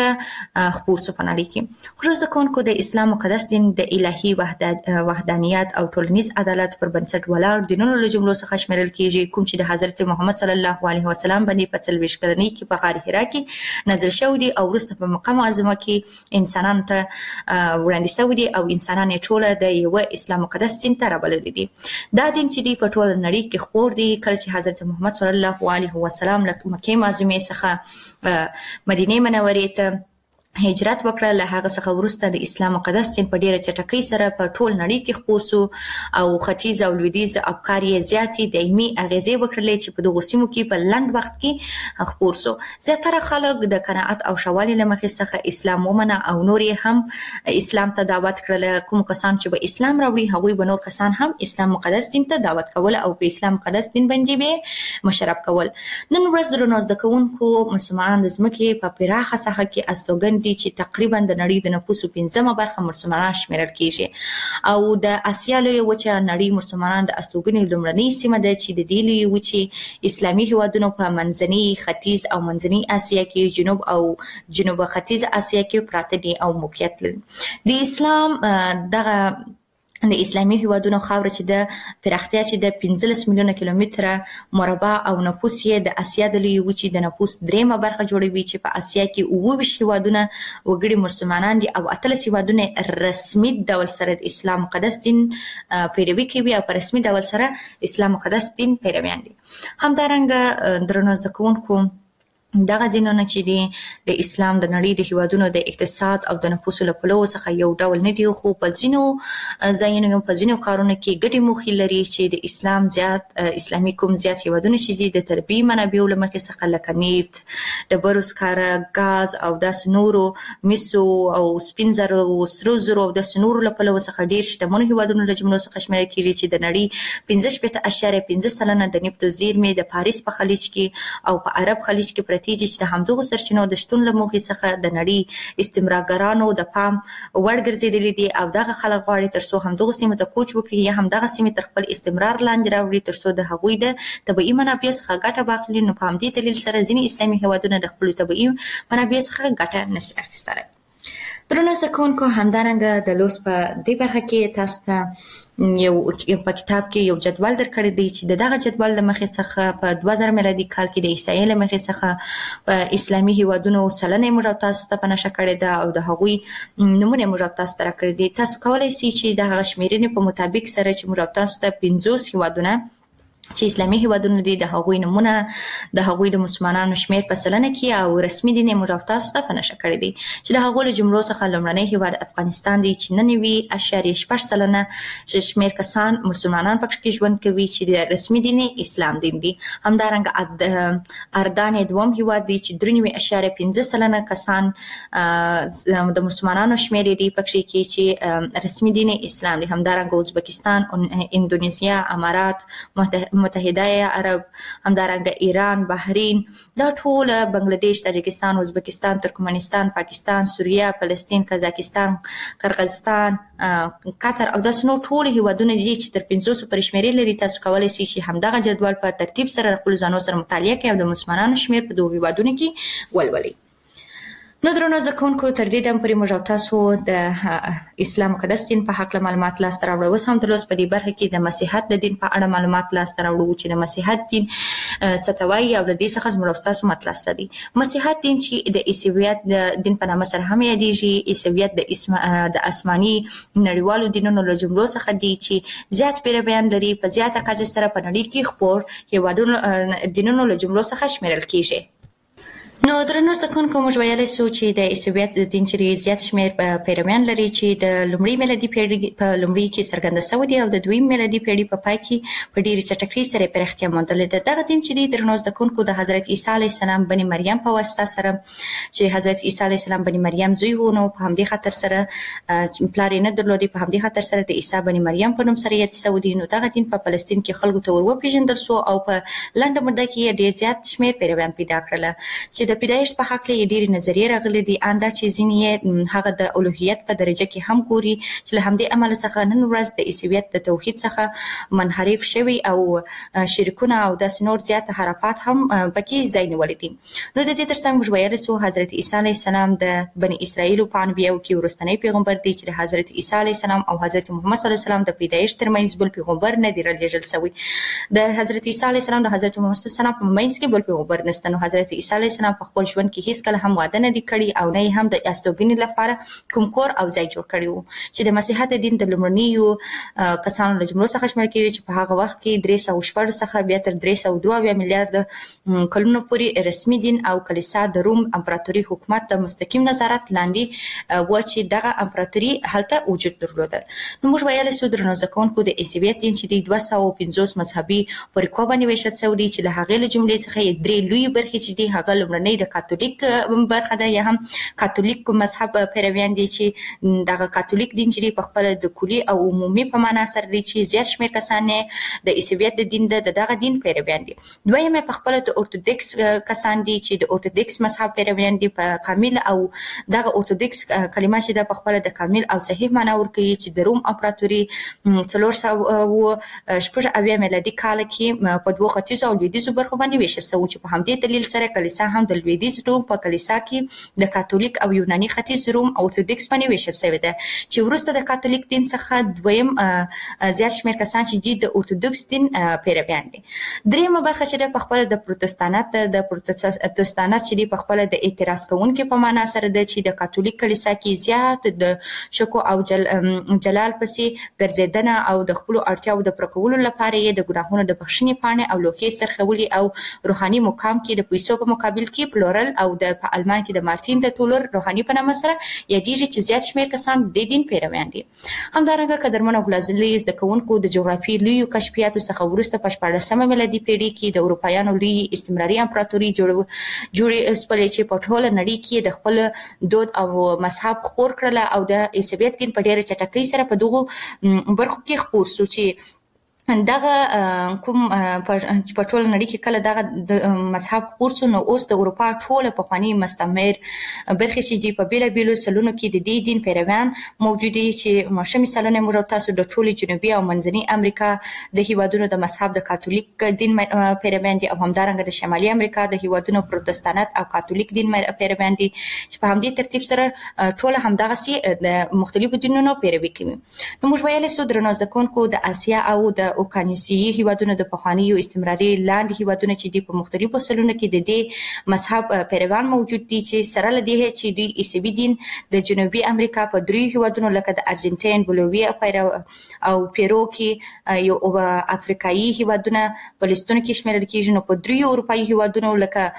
څنګه خپور شو په نړۍ کې. خو زده کوونکو د اسلام مقدس دین د الهي وحدانیت او ټولنیز عدالت پر بنسټ ولاړ دینونو له جملو څخه شمیرل کېږي، کوم چې د حضرت محمد صلی الله علیه وسلم باندې په 40 کلنۍ کې په غار حرا کې نازل شوی دی او وروسته په مقام معظمه کې انسانانو ته وړاندې شوی دی او انسانان یې ټوله د یوه اسلام مقدس دین ته رابللي دي. دا دین چې دی په ټوله نړۍ کې خپور دی کله چې حضرت محمد صلی الله علیه وسلم له مکې معظمې څخه مدینې منورې ته هجرت وکړه. له هغه څخه وروسته د اسلام مقدس دین په ډیره چټکۍ سره په ټول نړۍ کې خپور شو او ختیځ او لویدیځ افکار یې زیاتې دایمي اغیزې وکړلې چې په دغو سیمو کې په لنډ وخت کې خپور شو. زیاتره خلک د قناعت او شوالي له مخې څخه اسلام ومنه او نور یې هم اسلام ته دعوت کړل. کوم کسان چې به اسلام راوړي هغوی به نور کسان هم اسلام مقدس دین ته دعوت کول او په اسلام مقدس دین باندې به مشرف کول. نن ورځ درنو زده کوونکو مسلمانان د ځمکې په پراخه ساحه کې استوګن دي چې تقریبا د نړۍ د نفوسو 15 برخه مسلمانان شمیرل کیږي او د اسیا لویه وچه نړۍ مسلمانان د استوګنې لومړنۍ سیمه ده چې د دې لویې وچې اسلامي هیوادونو په منځني ختیځ او منځني اسیا کې جنوب او جنوب ختیځ اسیا کې پراته دي او موقعیت لري. د اسلام دغه د اسلامي هیوادونو خاوره چې د پراختیا چې د 15 میلیونه کیلومتره مربع او نفوس یې د اسیا د لویې وچې د نفوس دریمه برخه جوړوي چې په اسیا کې 29 هیوادونه وګړي مسلمانان دي او 18 هیوادونه رسمي ډول سره د اسلام مقدس دین پیروي کوي او په رسمي ډول سره اسلام مقدس دین پیرویان دي. همدارنګه درنو زده کوونکو دغه دینونه چې دي د اسلام د نړۍ د هیوادونو د اقتصاد او د نفوسو له پلوه څخه یو ډول نه دي خو په ځینو ځایونو په ځینو کارونو کې ګټې موخې لري چې د اسلام زیات اسلامي کوم زیات هیوادونه چې دي د طبیعي منابعو له مخې څخه لکه نفت، ډبرو سکاره، ګاز او داسې نورو مسو او سپین زرو او سرو زرو او داسې نورو له پلوه څخه ډېر شتمنو هیوادونو له جملو څخه شمیرل کېږي چې د نړۍ 15.5% د نفتو زیرمې د پاریس په خلیج کې او په عرب خلیج کې چې د همدغو سرچینو د شتون له موخې څخه د نړۍ استعمارګرانو د پام وړ ګرځېدلي دي او دغه خلک غواړي تر څو همدغو سیمو ته کوچ وکړي یا همدغه سیمې تر خپل استمرار لاندې راوړي تر څو د هغوی د طبیعي منابعو څخه ګټه واخلي. نو په همدې دلیل سره ځینې اسلامي هیوادونه د خپلو طبیعي منابعو څخه ګټه نشي اخیستلی. درنو زده کوونکو همدارنګه د لوست په دې برخه کې تاسو ته یو په کتاب کې یو جدول درکړی دی چې دغه جدول له مخې څخه په 2000 میلادي کال کې د احصایې له مخې څخه په اسلامي هیوادونو سلنه موږ تاسو ته په نشه کړی ده او د هغوی نمونه موږ تاسو ته راکړی دي. تاسو کولای شئ چې د هغه شمیرنې په مطابق سره چې موږ تاسو ته 50 هیوادونه چې اسلامي هیوادونه دي د هغوی نمونه د هغوی د مسلمانانو شمیر په سلنه کې او رسمي دین موږ تاسو ته په نشه کړی دي چې د هغوی له جملو څخه لومړنی هیواد افغانستان دی چې 99.8% شمیر کسان مسلمانان پکې ژوند کوي چې د رسمي دین اسلام دین دي. همدارنګه اردن دوم هیواد دی چې 3.5% کسان د مسلمانانو شمیر دی پکې کې چې رسمي دین اسلام دي. همدارنګه ازبکستان، اندونیزیا، امارات متحده عرب، همدارنګه ایران، بحرین، دا ټول بنگلاديش، تاجکستان، ازبکستان، ترکمنستان، پاکستان، سوریه، فلسطین، قزاقستان، قرغیزستان، قطر او داسې نور ټول هیوادونه دي چې تر 500 پورې شمیرې لري. تاسو کولای شئ چې همدغه جدول په ترتیب سره خپل ځانو سره مطالعه کړئ او د مسلمانانو شمیر په دغو هیوادونو کې ولولئ. نو درنو زده کوونکو تر دې دمه پورې موږ تاسو د اسلام مقدس دین په هکله معلومات لاسته راوړو. اوس هم د لوست په دې برخه کې د مسیحیت د دین په اړه معلومات لاسته راوړو چې د مسیحیت دین څه ته وایي او د دې څخه زموږ تاسو مطلب څه دي. مسیحیت دین چې د عیسویت د دین په نامه سره هم یادېږي. عیسویت د آسماني نړیوالو دینونو له جملو څخه دي چې زیات پیرویان لري. په زیاته کچه سره په نړۍ کې خپور هیوادونو دینونو له جملو څخه شمیرل کیږي. نو درنو زده کوونکو موږ ویلی سو چې د عیسویت د دین چې زیات شمیر پیرویان لري چې د لومړۍ میلادي پیړۍ په لومړۍ کې څرګنده سوی دي او د دویم میلادي پیړۍ په پای کې په ډېرې چټکۍ سره پراختیا موندلې ده. دغه دین چې دی درنو زده کوونکو د حضرت عیسی علیه السلام بني مریم په واسطه سره چې حضرت عیسی علیه السلام بني مریم زوی و، نو په همدې خاطر سره پلار یې نه درلودی، په همدې خاطر سره د عیسی بني مریم په نوم سره یاد سوی دی. نو دغه دین په فلسطین کې خلکو ته ور وپېژندل سو او په لنډه موده کې ډېر زیات شمیر پیرویان پیدا کړل چې د پیدایښت په حق کې ډېرې نظریې راغلي دي. اندا چې ځینې هغه د الوهیت په درجه کې هم ګوري چې له همدې امله څخه نن ورځ د عیسویت د توحید څخه منحرف شوي او شرکونه او داسې نور زیات حرفات هم پکې ځای نیولی دي. نو د دې ترڅنګ موږ ویلی سو حضرت عیسی علیه السلام د بني اسرائیلو په انبیاو کې وروستنی پیغمبر دی چې د حضرت عیسی علیه السلام او حضرت محمد صلی الله علیه وسلم د پیدایښت ترمنځ بل پیغمبر نه دی رالیږل سوی. د حضرت عیسی علیه السلام د حضرت محمد صلی الله علیه وسلم په منځ کې بل پیغمبر نشته. نو حضرت عیسی علیه السلام په خپل ژوند کې هیڅ کله هم واده نه کړی او نه هم د استوګنې لپاره کوم کور او ځای جوړ کړی وو چې د مسیحیت دین د لومړنیو کسانو له جملو څخه شمېرل کېږي چې په هغه وخت کې 314 څخه بیا تر 323 میلیارډ کلونو پورې رسمي دین او کلیسا د روم امپراتوري حکومت د مستقیم نظارت لاندې و چې دغه امپراتوري هلته وجود درلود. نو موږ ویل سو درنو ځکونکو د عیسویت دین چې د 250 مذهبي طریقو باندې ویشل شوی چې له هغه له جملې څخه درې لوی برخې چې دي هغه لومړنۍ د کاتولیک برخه ده یا هم کاتولیک مذهب پیروان دي چې دغه کاتولیک دین چې په خپل د کلی او عمومي په معنا سره دي چې زیات شمېر کسان د عیسویت دین د دغه دین پیروان دي. دویمه په خپل د اورتودکس کسان دي چې د اورتودکس مذهب پیروان دي په کامل او دغه اورتودکس کلمه چې د خپل د کامل او صحیح معنا ورکوي چې د روم امپراتوري 480 میلادي کال کې په دوه ختیځو او لویدیځو برخو باندې ویشل شوی چې په همدې دلیل سره کلیسا هم د لویدیځ روم په کلیسا کې د کاتولیک او یوناني ختیځ روم اورتودکس باندې ویشل شوی ده چې وروسته د کاتولیک دین څخه دویم زیات شمېر کسان چې د اورتودکس دین پیروان دي. دریمه برخه چې په خپل د پروتستانت چې په خپل د اعتراض کوونکو په معنا سره ده چې د کاتولیک کلیسا کې زیات د شکو او جلال پسې ګرځیدنه او د خپل اړتیاو د پرکولو لپاره یې د ګناهونو د بخښنې پاڼې او لوحې سرخولي او روحاني مقام کې د پیسو په مقابل کې پلورل او د آلمان کې د مارتین د تولر روحاني په نامه سره یادېږي چې زیات شمېر کسان د دین پیروان دي. همدارنګه قدرمنو غلازلي زده کوونکو د جغرافي لویو کشفیاتو څخه وروسته په 14مه میلادي پیړۍ کې د اروپایانو لوی استعماري امپراتوري جوړې سپلې چې په ټوله نړۍ کې د خپل دود او مذهب خپور کړل او د عیسویت دین په ډېره چټکۍ سره په دغه برخو کې خپور شو چې دغه کوم په ټول نړۍ کې کله دغه د مذهب خپور شو نو اوس د اروپا ټوله پخواني مستعمر برخې چې دی په بیلابیلو سلونو کې د دې دین پیروان موجود دي چې ماشه مثالونه موږ تاسو د ټولي جنوبي او منځني امریکا د هیوادونو د مذهب د کاتولیک دین پیروان دي او همدارنګه د شمالي امریکا د هیوادونو پروتستانت او کاتولیک دین پیروان دي چې په همدې ترتیب سره ټول همدغه سي د مختلفو دینونو پیروي کوي. نو موږ ویل سو درنو ځکونکو د اسیا او د اوکانیسیایي هیوادونو د پخوانیو استعماري لاندې هیوادونو چې د په مختلفو سلونو کې د دې مذهب پیروان موجود دي چې سره لدی چې د عیسوي دین د جنوبي امریکا په دریو هیوادونو لکه د ارجنټاین، بولیویا او پیرو کې یو افریقایي هیوادونه په لستون کې شمیرل کېږي. نو په دریو اروپایي هیوادونو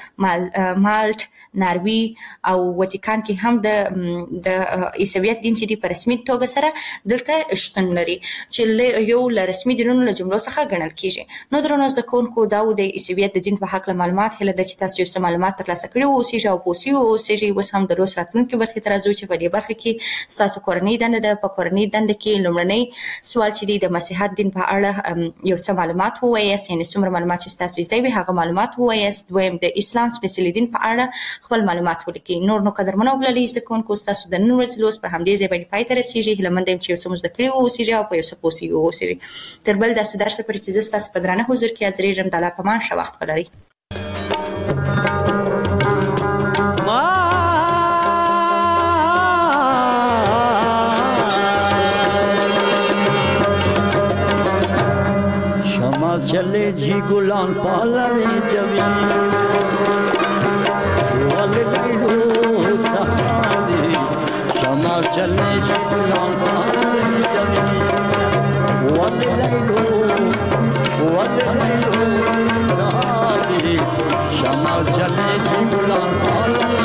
لکه مالټ، ناروی او واتیکان کې هم د عیسویت دین چې په رسمي توګه سره دلته شتون لري چې یو له رسمي دینونو له جملو څخه ګڼل کېږي. نو درنو زده کوونکو دا د عیسویت د دین په حق معلومات هله د چې تاسو یو معلومات ترلاسه کړي او اوسېږي او پوسي او اوسېږي اوس هم د لوست راتلونکي برخې ته راځو چې په دې برخه کې ستاسو کورنۍ دنده ده. په کورنۍ دنده کې لومړنی سوال چې دی د مسیحیت دین په اړه یو څه معلومات ووایاست، یعنې څومره معلومات چې تاسو زده وي هغه معلومات ووایاست. دویم د اسلام سپېڅلي دین په اړه خپل معلومات ولیکئ. نو قدرمنو وګړي زده کوونکو تاسو د نن ورځې لوست پر همدې ځای باندې پای ته رسیږي. هیله مند یم چې یو څه مو زده کړي اوسېږي او په یو څه پوه شوي اوسېږي. تر بل داسې درس پورې چې زه ستاسو په درانه حضور کې حاضرېږم د الله په امان ښه وخت ولرئ. شمال چلے جی گلان پالوی جوی والے لائلو سہادی شمال چلے جی گلان پالوی جوی والے لائلو سہادی شمال چلے جی گلان پالوی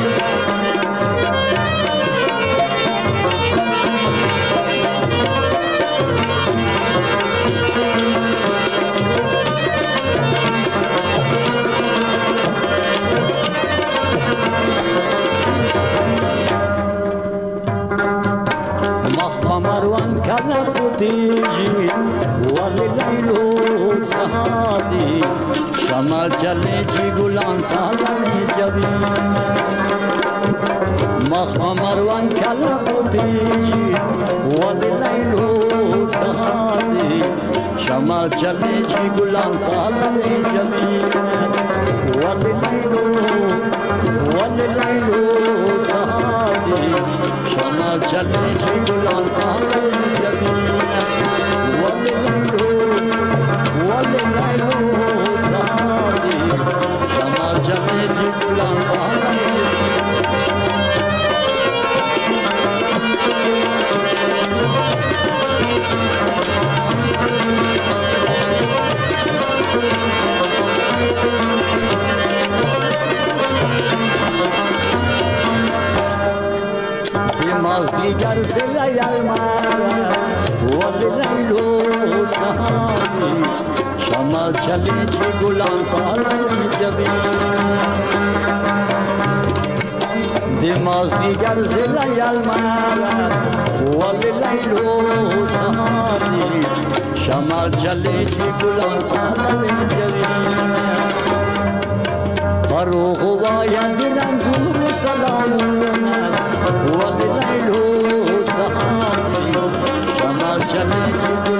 مروان کلا پوتیجی والی لیلو سہادی شمال چلے جی گلان تالی جبی مروان کلا پوتیجی والی لیلو سہادی شمال چلے جی گلان تالی جبی والی لیلو سہادی شمال چلے جی گلان تالی جبی والی لیلو سہادی شمال چلے جی گلان تالی دیگر زلی المرد ولی لیلو سهانی شمال چلی که گلان پالی جبین دیماز دیگر زلی المرد ولی لیلو سهانی شمال چلی که گلان پالی جبین فروغ واید رنزور سلامونت ولی لیلو سهانی شمال چلی که